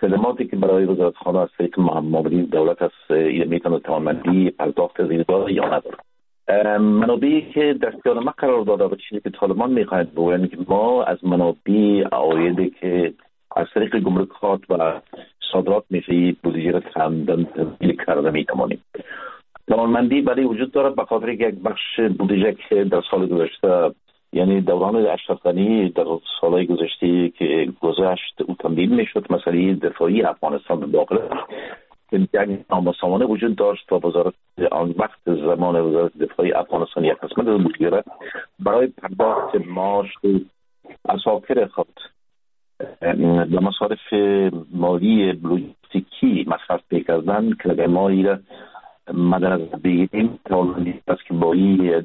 خدماتی که برای وزارتخانه از طریق مامورین دولت است میتونه توانمندی پرداخت زیرگاه یا نداره. منابعی که در اختیار ما قرار داده و چیزی که طالبان میخواهند بگویند که ما از منابع عوایدی که از طریق گمرکات و صادرات میشه بودجه را تمدید کرده میتوانیم. توانمندی برای وجود داره به خاطر که یک بخش بودجه که در سال گذشته یعنی دوران اشرف غنی در سالهای گذشته که گذشت او تمدید میشد مسئله دفاعی افغانستان به داخل یک نامسامانه وجود داشت و وزارت آن وقت زمان وزارت دفاعی افغانستان یک قسمت از بودجه برای پرداخت معاش عساکر خود به مصارف مالی لوجستیکی مصرف می‌کردن که اگر ما ایره مدر از بگیریم توانمندی است که با این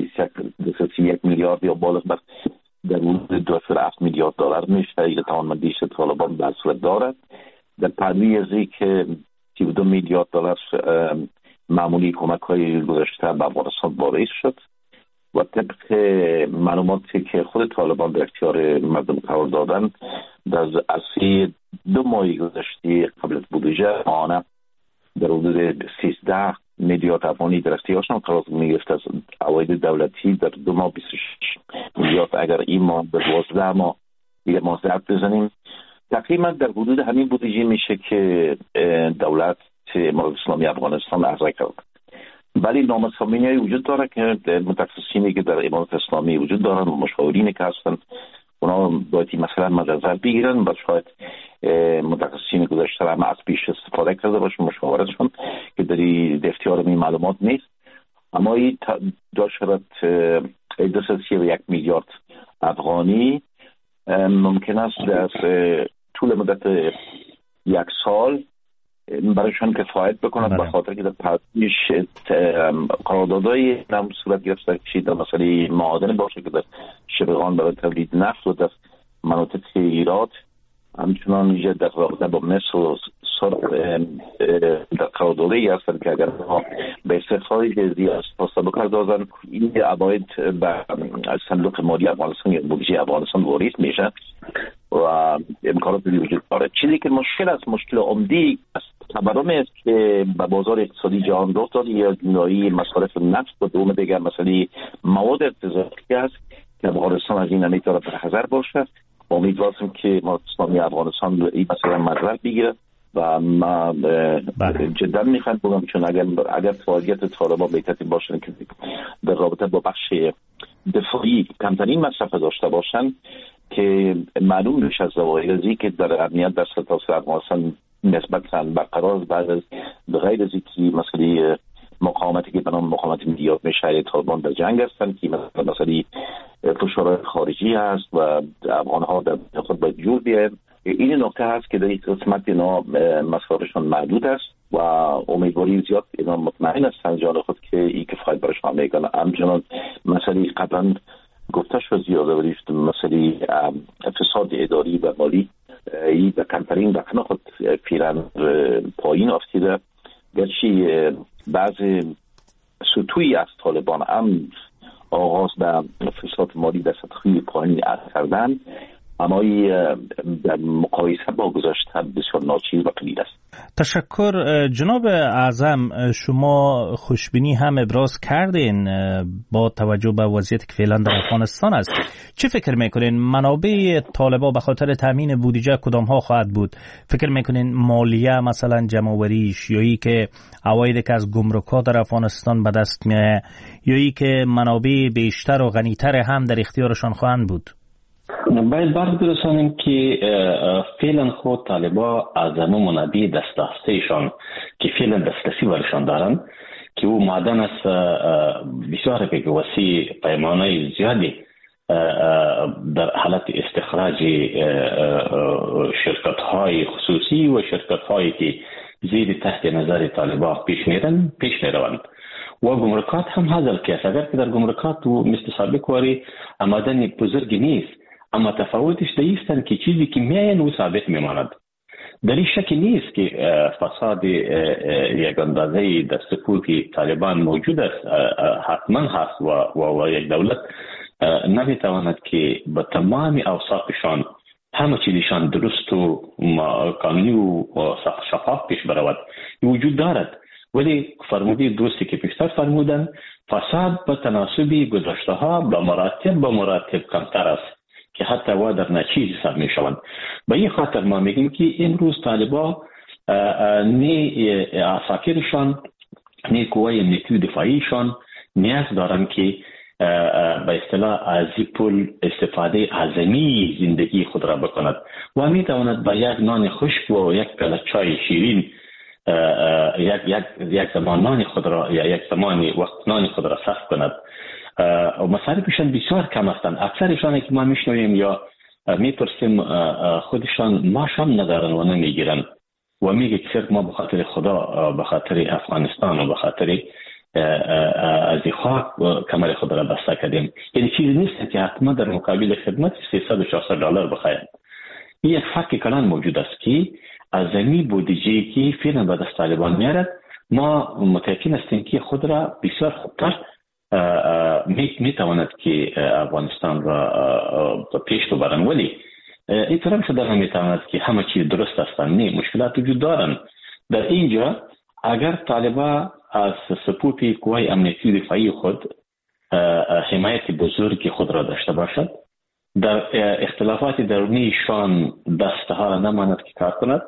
231 میلیارد یا بالغ بر در حدود 2.7 میلیارد دلار میشه. این توانمندیش طالبان به صورت دارد. در پهلوی از که 32 میلیارد دلار معمولی کمک های گذشته به افغانستان واریز شد و طبق معلوماتی که خود طالبان در اختیار مردم قرار دادن در از 2 ماه گذشته قبل از بودجه آنها در حدود 13 میلیارد افغانی در اختیارشان قرار میگرفت از عواید دولتی. در 2 ماه 26 میلیارد. اگر این ماه به 12 ماه دیگه ما ضرب بزنیم تقریبا در حدود همین بودجه میشه که دولت امارات اسلامی افغانستان ارائه کرد. ولی نامسامانی وجود داره که متخصصینی که در امارات اسلامی وجود دارن و مشاورینی که هستن اونا باید مثلا مدنظر بگیرن و شاید متخصصین گذاشته هم از پیش استفاده کرده باشن مشاورتشون که در اختیار این معلومات نیست. اما این داشت 231 میلیارد افغانی ممکن است در طول مدت 1 سال برایشان کفایت بکنند به خاطر که در پردیش قراردادهای نام صورت گرفته که در مسئله معادن باشه که در شبهان برای تولید نفت و در مناطق ایراد همچنان اینجا در رابطه با مصر و در قرارداده‌ای هستند که اگر به استخراج زیاد پاسدار بکردازن این عواید به صندوق مالی افغانستان یا بودجه افغانستان واریز میشه و امکانات وجود داره. چیزی که مشکل است، مشکل عمدی تورمی است که به بازار اقتصادی جهان رخ داده یا نوعی مصارف نفت و دوم دیگر مسئله مواد غذایی است که افغانستان از این نمیتونه برحذر باشه. امیدوارم که امارات اسلامی افغانستان این مسئله مطرح بگیره و ما جدا میخوایم بگم چون اگر فعالیت طالبان به ترتیب باشن که در رابطه با بخش دفاعی کمترین مصرف داشته باشن که معلوم میشه از زوایای که در امنیت در سرتاسر افغانستان نسبتاً برقرار بعد از غیر از اینکه مسئله مقاومتی که به نام مقاومت ملیات میشه طالبان در جنگ هستند که مسئله فشارهای خارجی هست و افغان‌ها در خود باید جور بیاید. این نکته هست که در این قسمت اینا مصرفشان محدود است و امیدواری زیاد اینا مطمئن هستند جان خود که این کفایت برشان میکنه. همچنان مسئله قبلا گفته شد زیاده ولیشت مسئله فساد اداری و مالی این به کمترین رقم خود پیرن پایین افتیده. گرچه بعض سطوحی از طالبان هم آغاز به فساد مالی در سطحی پایین کردن اما در مقایسه با گذشته بسیار ناچیز و قلیل است. تشکر جناب اعظم. شما خوشبینی هم ابراز کردین با توجه به وضعیت که فعلا در افغانستان است. چه فکر میکنین منابع طالبان به خاطر تامین بودجه کدام ها خواهد بود؟ فکر میکنین مالیه مثلا جمع‌آوریش یا ای که عوایدی که از گمرک‌ها در افغانستان به دست میاد یا ای که منابع بیشتر و غنی‌تر هم در اختیارشان خواهند بود؟ باید برای برسانیم که فعلا خود طالبا از همون منابع دسترسیشان که فعلا دسترسی برشان دارن که او معدن است بسیار که وسیع پیمانه زیادی در حالت استخراج شرکت های خصوصی و شرکت هایی که زیر تحت نظر طالبا پیش میروند و گمرکات هم حاضر که اگر که در گمرکات و مثل سابق واری آمدن بزرگ نیست اما تفاوتش دیستن که چیزی که میاین و ثابت میماند. در این شک نیست که فساد یک اندازه در سکوت طالبان موجود است، حتما هست و یک دولت نمیتواند که با تمام اوصافشان همه چیزشان درست و قانونی و شفاف پیش برود وجود دارد. ولی فرموده درستی که پیشتر فرمودن، فساد به تناسب گذشته ها به مراتب کمتر است که حتی و در نچیز حساب می شوند. به این خاطر ما میگیم که امروز طالبا نه عساکرشان نه قوای امنیتی دفاعیشان نیاز دارند که به اصطلاح از پول استفاده اعظمی زندگی خود را بکند و می تواند با یک نان خشک و یک پیاله چای شیرین یک زمان نان خود را یا یک زمان وقت نان خود را صرف کند. و مصارفشان بسیار کم هستند. اکثرشان که ما میشنویم یا میپرسیم خودشان ماش هم ندارن و نمیگیرن و میگه که صرف ما به خاطر خدا، به خاطر افغانستان و به خاطر از خاک کمر خود را بسته کردیم. یعنی چیزی نیست که حتما در مقابل خدمت $300 بخواهیم. این یک فرق کلان موجود است که از زمین بودجه‌ای که فعلا به دست طالبان میارد ما متأکد هستیم که خود را بسیار خوبتر میتواند که افغانستان را پیش ببرند. ولی اعتراف شده نمیتواند که همه چیز درست است. نه، مشکلات وجود دارند. در اینجا اگر طالبان از سپورت قوای امنیتی دفاعی خود حمایت بزرگی خود را داشته باشد، در اختلافات درونیشان دستها را نماند که کار کند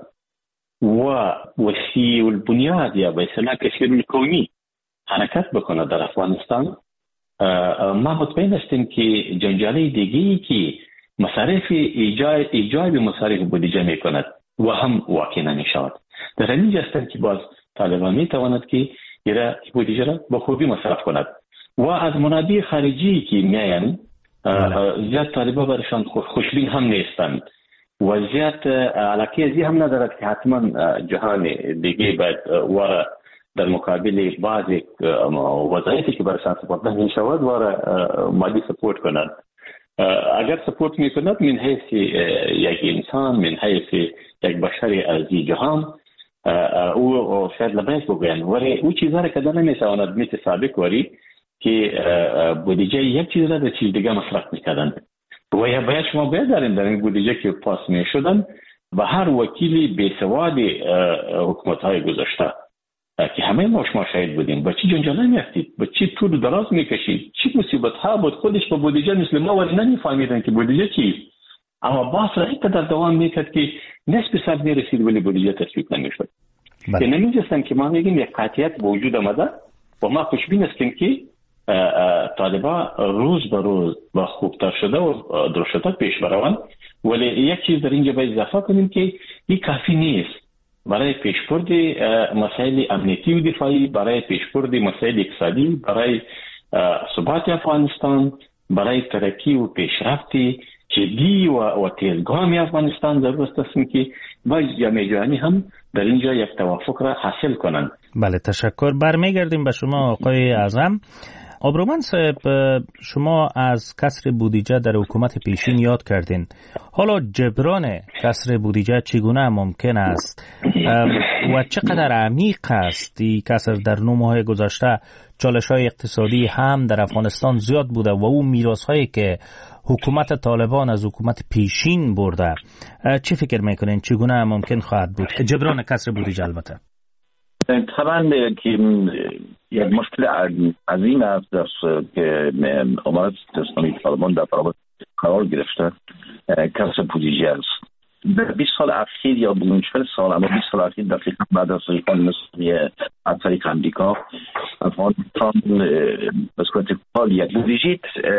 و وسیع البنیاد یا به اصطلاح کثیر کونی حرکت بکنه در افغانستان، ما مطمئن هستیم که جنجالی دیگه‌ای که مصارف ایجاد مصارف بودجه میکند و هم واقع نمیشود. در اینجا هستند که باز طالبان میتواند که بودجه را به خوبی مصرف کند و از منابع خارجی که میایند زیاد طالبان برشان خوشبین هم نیستند و زیاد علاقه ازی هم ندارد که حتما جهان دیگه باید واره در مقابل بعضی وظایفی که برشان سپورت نمیشود واره مالی سپورت کنند. اگر سپورت میکند من حیث یک انسان، من حیث یک بشری از جهان، او شاید لباس بگوین ولی او چیزها را که در نمیتواند مثل سابق وری که بودجه یک چیز را در چیز دیگه مصرف میکردند و یا باید شما بیدارین در این بودجه که پاس میشدن و هر وکیلی بیسواد حکومت های گذاشته که همه ما شما شاهد بودیم با چی جنجالی میافتید، با چی طول دراز میکشید، چی مصیبت ها بود. خودش با بودجه مثل ما ولی نمیفهمیدن که بودجه چیست، اما باز را اینقدر دوام میکرد که نصف سال میرسید ولی بودجه تصویب نمیشد. که نمیجستن که ما میگیم یک قطعیت به وجود آمده و ما خوشبین هستیم که طالبان روز به روز با خوبتر شده و درشتر پیش بروند. ولی یک چیز در اینجا باید اضافه کنیم که این کافی نیست برای پیشبرد مسائل امنیتی و دفاعی، برای پیشبرد مسائل اقتصادی، برای ثبات افغانستان، برای ترقی و پیشرفت جدی و تیزگامی افغانستان ضرورت است که با جامعه جهانی هم در اینجا یک توافق را حاصل کنند. بله، تشکر. برمیگردیم به شما آقای اعظم. آبرومند صاحب، شما از کسر بودجه در حکومت پیشین یاد کردین. حالا جبران کسر بودجه چگونه ممکن است و چقدر عمیق است این کسر؟ در 9 ماه گذشته چالش‌های اقتصادی هم در افغانستان زیاد بوده و اون میراث‌هایی که حکومت طالبان از حکومت پیشین برده، چی فکر میکنین چگونه ممکن خواهد بود جبران کسر بودجه؟ البته طبعا که یک مشکل عظیم است که امارت اسلامی طالبان در برابر قرار گرفته کسر بودجه است. در 20 سال اخیر یا 40 سال، اما 20 سال اخیر دقیقا بعد از اقدام نظامی از طریق امریکا، افغانستان به صورت کل یک بودجه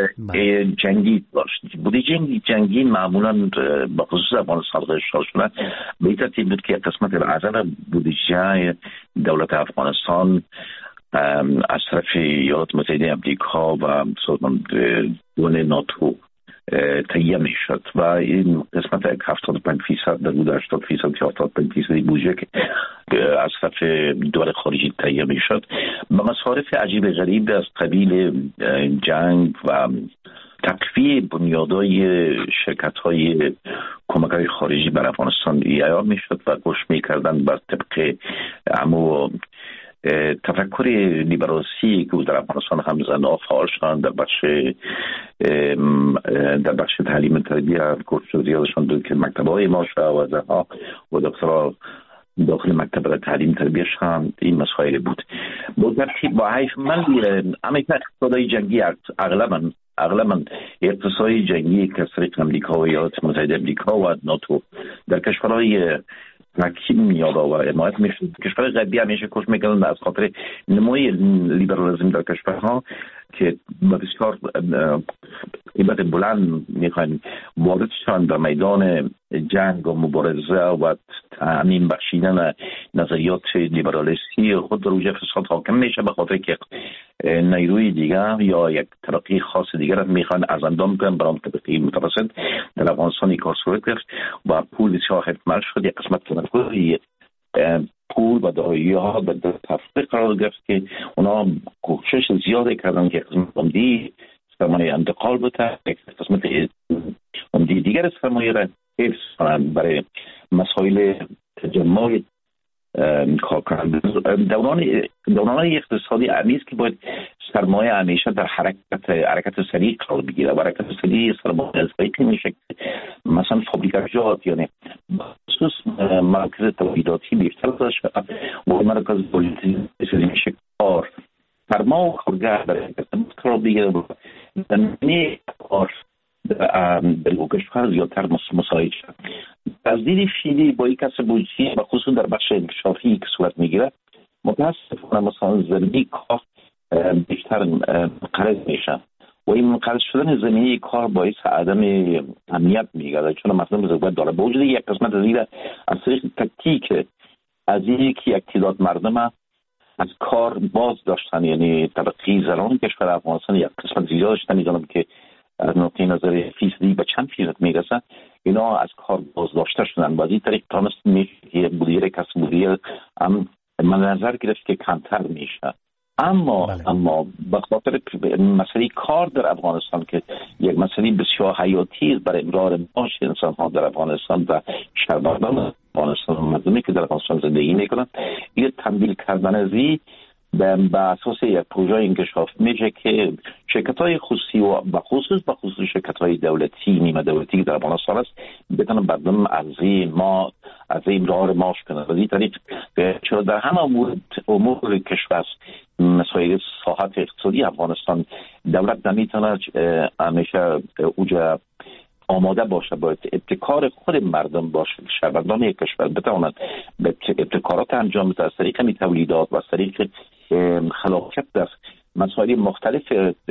جنگی داشت. بودجه جنگی معمولا به خصوص افغانستان اشاره شده به این ترتیب بود که قسمت اعظم بودجه دولت افغانستان از طرف ایالات متحده امریکا و سازمان ناتو تهیه می شد و این قسمت 75% در بود 80% که 85% بودجه که از طرف دول خارجی تهیه می شد با مصارف عجیب غریب از قبیل جنگ و تقویه بنیادهای شرکت‌های کمک‌های خارجی بر افغانستان ایجاد می شد و گوش می کردن بر طبق امو تفکر لیبراسی که در افغانستان هم زن فعال شدن در بخش در بخش تعلیم تربیه کورس زیادشان دو که مکتب‌های ما شعوذها و دکترا داخل مکتب تعلیم تربیهش هم این مسائل بود. با حیف من امریکا اقتصادی جنگی اغلباً اقتصادی جنگی که طریق امریکا و ایالات متحده امریکا و ناتو در کشورهای تحکیم میاد و حمایت میشه. کشورهای غربی همیشه کوشش میکنن از خاطر نمای لیبرالیسم در کشورها که بسیار قیمت بلند میخواین وارد شدن در میدان جنگ و مبارزه و تعمیم بخشیدن نظریات لیبرالیستی خود روی اقتصاد حاکم میشه، به خاطر که نیروی دیگر یا یک ترقی خاص دیگر میخوان از اندام کنن برای طبقه متوسط. در افغانستان کار صورت گرفت و پول بسیار حتمل شد. یک قسمت تنفذی پول و دارایی ها به تفریق قرار گرفت که اونا کوشش زیاده کردن که قسمت عمدی سرمایه انتقال بده، یک قسمت عمدی دیگر سرمایه را حفظ کنند برای مسائل تجمع دوران اقتصادی عمیق که باید سرمایه همیشه در حرکت سریع قرار بگیره و حرکت سریع سرمایه از طریقی میشه مثلا فابریکات یعنی خصوص مرکز تولیداتی بیشتر داشت و مرکز تولیداتی میشه کار فرما و کارگر در حرکت قرار بگیره و در نمی کار بلوگش ها زیادتر مساعد شد. تزدید شدید با یک کسب بودجه و خصوص در بخش انکشافی که صورت میگیره متاسفانه مثلا زمینی کار بیشتر قرض میشه و این قرض شدن زمینی کار باعث عدم امنیت میگرده، چون مردم ضرورت داره. با وجود یک قسمت از طریق تکتیک از یکی تعداد مردم از کار باز داشتن، یعنی طبقه زنان کشور افغانستان یک قسمت زیادش نمیدونم که از نقطه نظر فیصدی به چند فیصد میرسه، اینا از کار بازداشته شدن. با این طریق تانست میشه که مدیر کسب مدیر هم من نظر گرفت که کمتر میشه. اما به خاطر مسئله کار در افغانستان که یک مسئله بسیار حیاتی برای امرار معاش انسان ها در افغانستان و شهروندان افغانستان و مردمی که در افغانستان زندگی میکنن، این تمویل کردن ازی به اساس یک پروژه انکشاف میشه که شرکت‌های خصوصی و بخصوص شرکت‌های دولتی نیمه دولتی که در افغانستان است بتونن مردم از امرار معاش کنند. از این طریق چرا در همه امور کشور مسائل ساحت اقتصادی افغانستان دولت نمیتونه همیشه اوجا آماده باشه، باید ابتکار خود مردم باشه، شهروندان یک کشور بتوانند ابتکارات انجام بده از طریق تولیدات و از طریق خلاقیت در مسائل مختلف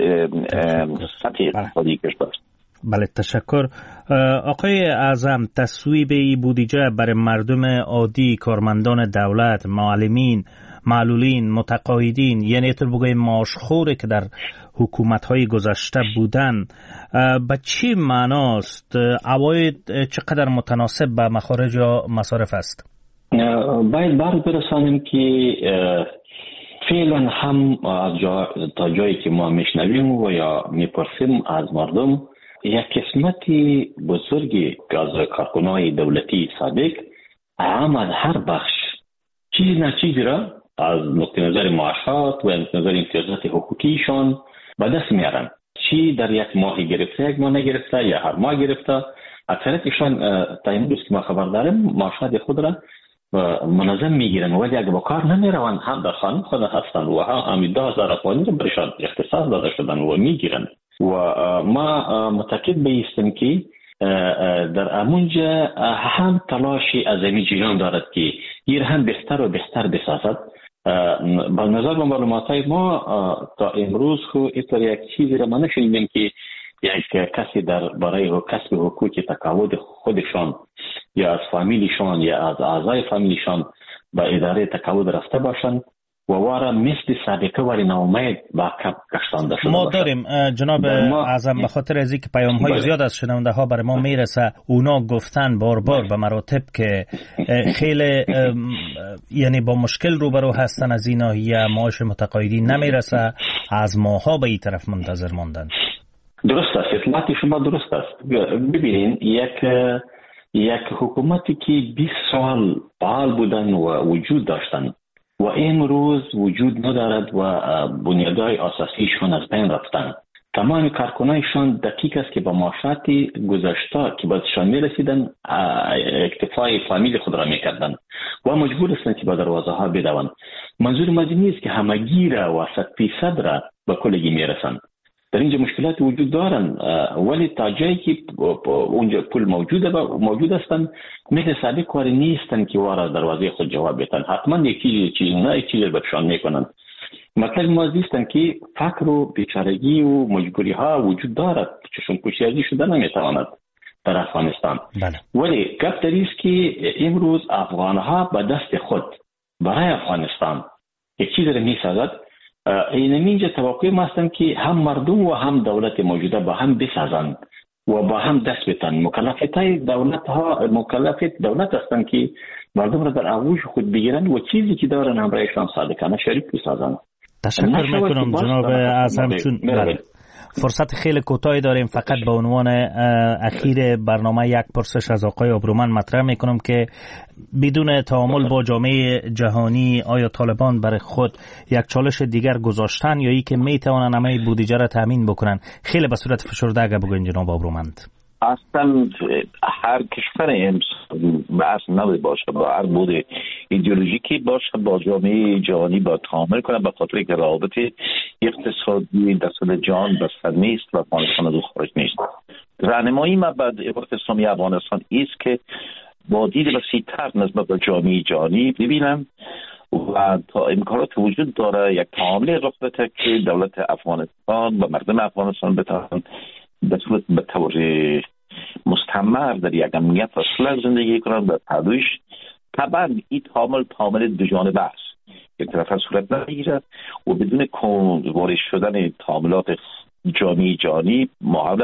سطح اقتصادی کشور. بله، تشکر. آقای اعظم، تصویب بودجه برای مردم عادی، کارمندان دولت، معلمین، معلولین، متقاعدین، یعنی تو بگویم معاشخوری که در حکومت‌های گذشته بودن، به چی معناست؟ عواید چقدر متناسب به مخارج و مصارف است؟ باید برسانیم که فعلا هم تا جایی که ما میشنویم و یا میپرسیم از مردم، یک قسمتی بزرگی از کارکنان دولتی سابق هم از هر بخش چیزی را از نقطه نظر معاشات و نظر امتیازات حقوقیشان به دست میارن. چی در یک ماه گرفته، یک ماه نگرفته یا هر ماه گرفته، اکثریتشان تا امروز که ما خبر داریم معاشات خود را منظم میگیرن، ولی اگه با کار نمیروند هم در خانه خود هستند و هم 10,000 افغانی را برشان اختصاص داده شدن و میگیرن. و ما متأکد بایستیم که در امونجا هم تلاشی از این جریان دارد که این هم بهتر و بهتر بسازد. با نظر به معلوماتای ما تا امروز خو اینطور یک چیزی را ما نشنیدیم که یک کسی در برای کسب حقوق تقاعد خودشان یا از فامیلیشان یا از اعضای فامیلیشان به اداره تقاعد رفته باشند و واره مثل سابقه ولی ناامید با عقب کشانده شده ما داریم. جناب اعظم، به خاطر از اینکه پیام‌های زیاد از شنونده ها برای ما میرسه، اونا گفتن بار به مراتب که خیلی یعنی با مشکل روبرو هستن، از این ناحیه معاش متقاعدین نمیرسه، از ماها به این طرف منتظر ماندن. درست است، اطلاعات شما درست است. ببینین یک حکومتی که 20 سال فعال بودن و وجود داشتن و امروز وجود ندارد و بنیادهای اساسیشون از بین رفتن. تمام کارکنانشان دقیق است که با معاشرت گذشته که بازشان میرسیدن اکتفای فامیل خود را میکردن و مجبور هستند که با دروازه ها بدوند. منظور ما نیست که همگی را و 100% را به کلگی میرسند. در اینجا مشکلات وجود دارن، ولی تا جایی که اونجا پول موجود هستند مثل سابق کاری نیستن که وارا دروازه خود جواب بدن. حتما یک چیز برشان میکنن. مطلب ما زیستن که فقر و بیچارگی و مجبوری ها وجود دارد، چشم پوشیازی شده نمیتواند در افغانستان. ولی گپ در است که امروز افغان ها به دست خود برای افغانستان یک چیز را میسازد. اینجا توقع ما هستن که هم مردم و هم دولت موجوده با هم بسازند و با هم دست بتن. مکلفیت دولت هستن که مردم را در آغوش خود بگیرن و چیزی که دارن همراهشان صادقانه شریک بسازند. تشکر میکنم جناب اعظم. چون فرصت خیلی کوتاهی داریم، فقط به عنوان اخیر برنامه یک پرسش از آقای ابرومند مطرح میکنم که بدون تعامل با جامعه جهانی آیا طالبان برای خود یک چالش دیگر گذاشتن یا ای که میتوانن همه بودجه را تامین بکنن؟ خیلی به صورت فشرده اگه بگوین جناب ابرومند. اصلا هر کشور بحث نباید باشه با هر بود ایدئولوژیکی باشه با جامعه جهانی با تعامل کنه، به خاطر که روابط اقتصادی دست جان بسته نیست و افغانستان از او خارج نیست. راهنمایی ما بعد امارت اسلامی افغانستان است که با دید وسیع‌تر نسبت به جامعه جهانی ببینن و تا امکانات وجود داره یک تعامل رخ بده که دولت افغانستان و مردم افغانستان بتوانند به طور مستمر در یک امنیت و صلح زندگی کنند و تدویش. طبعا این تعامل دو جانبه است، یک طرف صورت نگیرد و بدون وارد شدن تعاملات جامعه جهانی معاول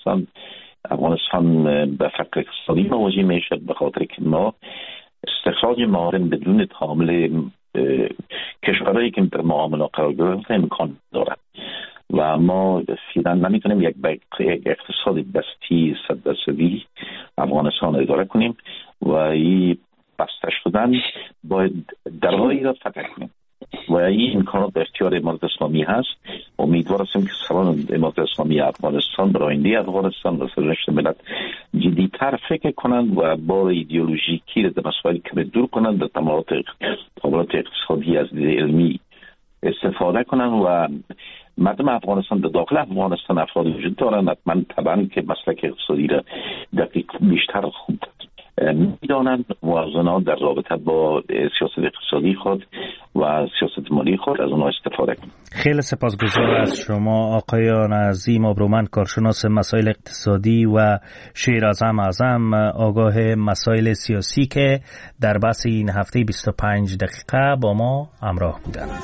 افغانستان به فقر اقتصادی مواجه میشد، به خاطر که ما استخراج موارد بدون تعامل کشورهایی که در معامله قرار گرفته امکان دارد و ما فعلا نمیتونیم یک اقتصاد دستی 100% افغانستان اداره کنیم و این بسته شدن باید درهایی را فتح کنیم و این امکانات به اختیار امارت اسلامی هست. امیدوار هستیم که سالان امارت اسلامی افغانستان برای آینده افغانستان و سرنوشت ملت جدی‌تر فکر کنند و بار ایدئولوژیکی را در مسائل کمی دور کنند، در تعاملات اقتصادی از دید علمی استفاده کنند و مردم افغانستان در داخل افغانستان افراد وجود دارند حتما طبعا که مسلک اقتصادی را دقیق بیشتر خوب میدانند موازنات در رابطه با سیاست اقتصادی خود و سیاست مالی خود از اونها استفاده کنند. خیلی سپاسگزار از شما آقایان عظیم ابرومند، کارشناس مسائل اقتصادی و شیر اعظم آگاه مسائل سیاسی که در بحث این هفته 25 دقیقه با ما همراه بودند.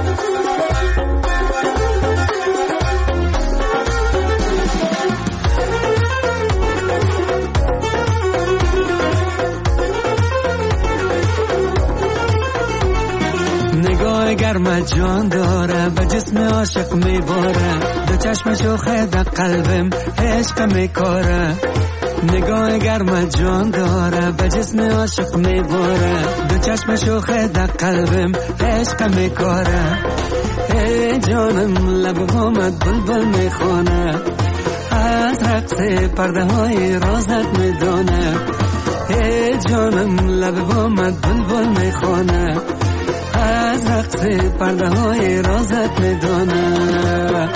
نگاه گرم جان داره به جسم عاشق میباره، دو چشم شوخه در قلبم عشق میکاره. نگاه گرم جان داره به جسم عاشق میباره، دو چشم شوخه در قلبم عشق میکاره. ای جانم لب همت بلبل میخونه، از رقص پرده های رازت میدونه. ای جانم لب همت بلبل میخونه، از رقص پرده های رازت میدونه.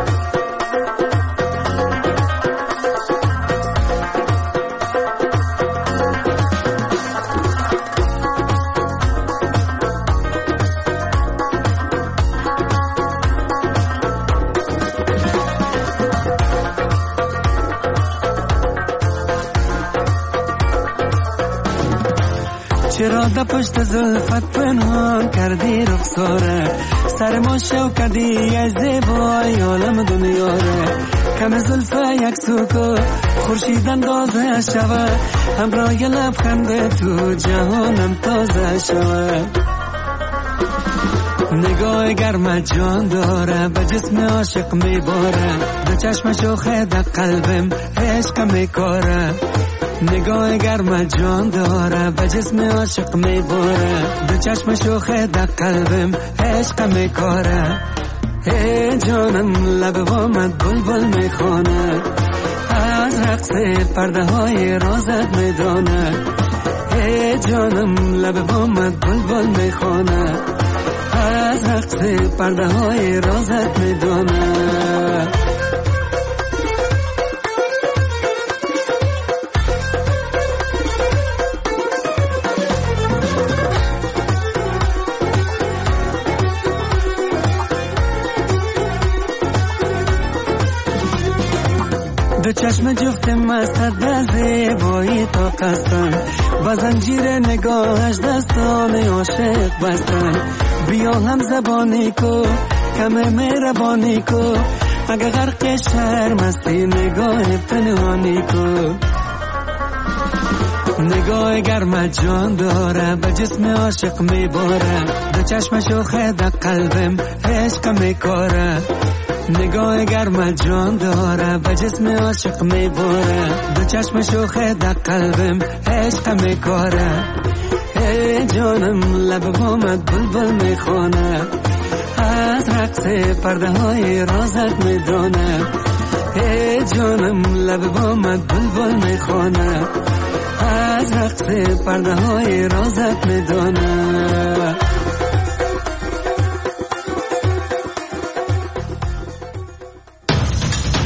چرا در پشت زلفت پنهان کردی رخساره، سر ما شو کردی از زیبای عالم دنیاره. کم زلفه یک سوکو خورشید اندازه شوه، همراه لبخند تو جهانم تازه شوه. نگاه گرم جان داره به جسم عاشق میباره، دو چشم شوخه در قلبم عشق میکاره. نگاه گرم جان داره به جسم عاشق میباره، دو چشم شوخه در قلبم عشق میکاره. ای جانم لب بامت بلبل میخواند، از رقص پرده های رازت میداند. ای جانم لب بامت بلبل میخواند، از رقص پرده های رازت میداند. دو چشم جفت مستت در زیبایی تا قصدن، با زنجیر نگاهش دستان عاشق بستن. بیا هم زبانی کو کم مهربانی کو، اگه غرق شرم هستی نگاه پنهانی کو. نگاه گرم جان داره به جسم عاشق میباره، دو چشم شوخه در قلبم عشق میکاره. نگاه گرم جان داره به جسم عاشق میباره، دو چشم شوخه در قلبم عشق میکاره. ای جانم لب بامت بلبل میخونه، از رقص پرده های رازت میدانه. ای جانم لب بامت بلبل میخونه، از رقص پرده های رازت میدانه.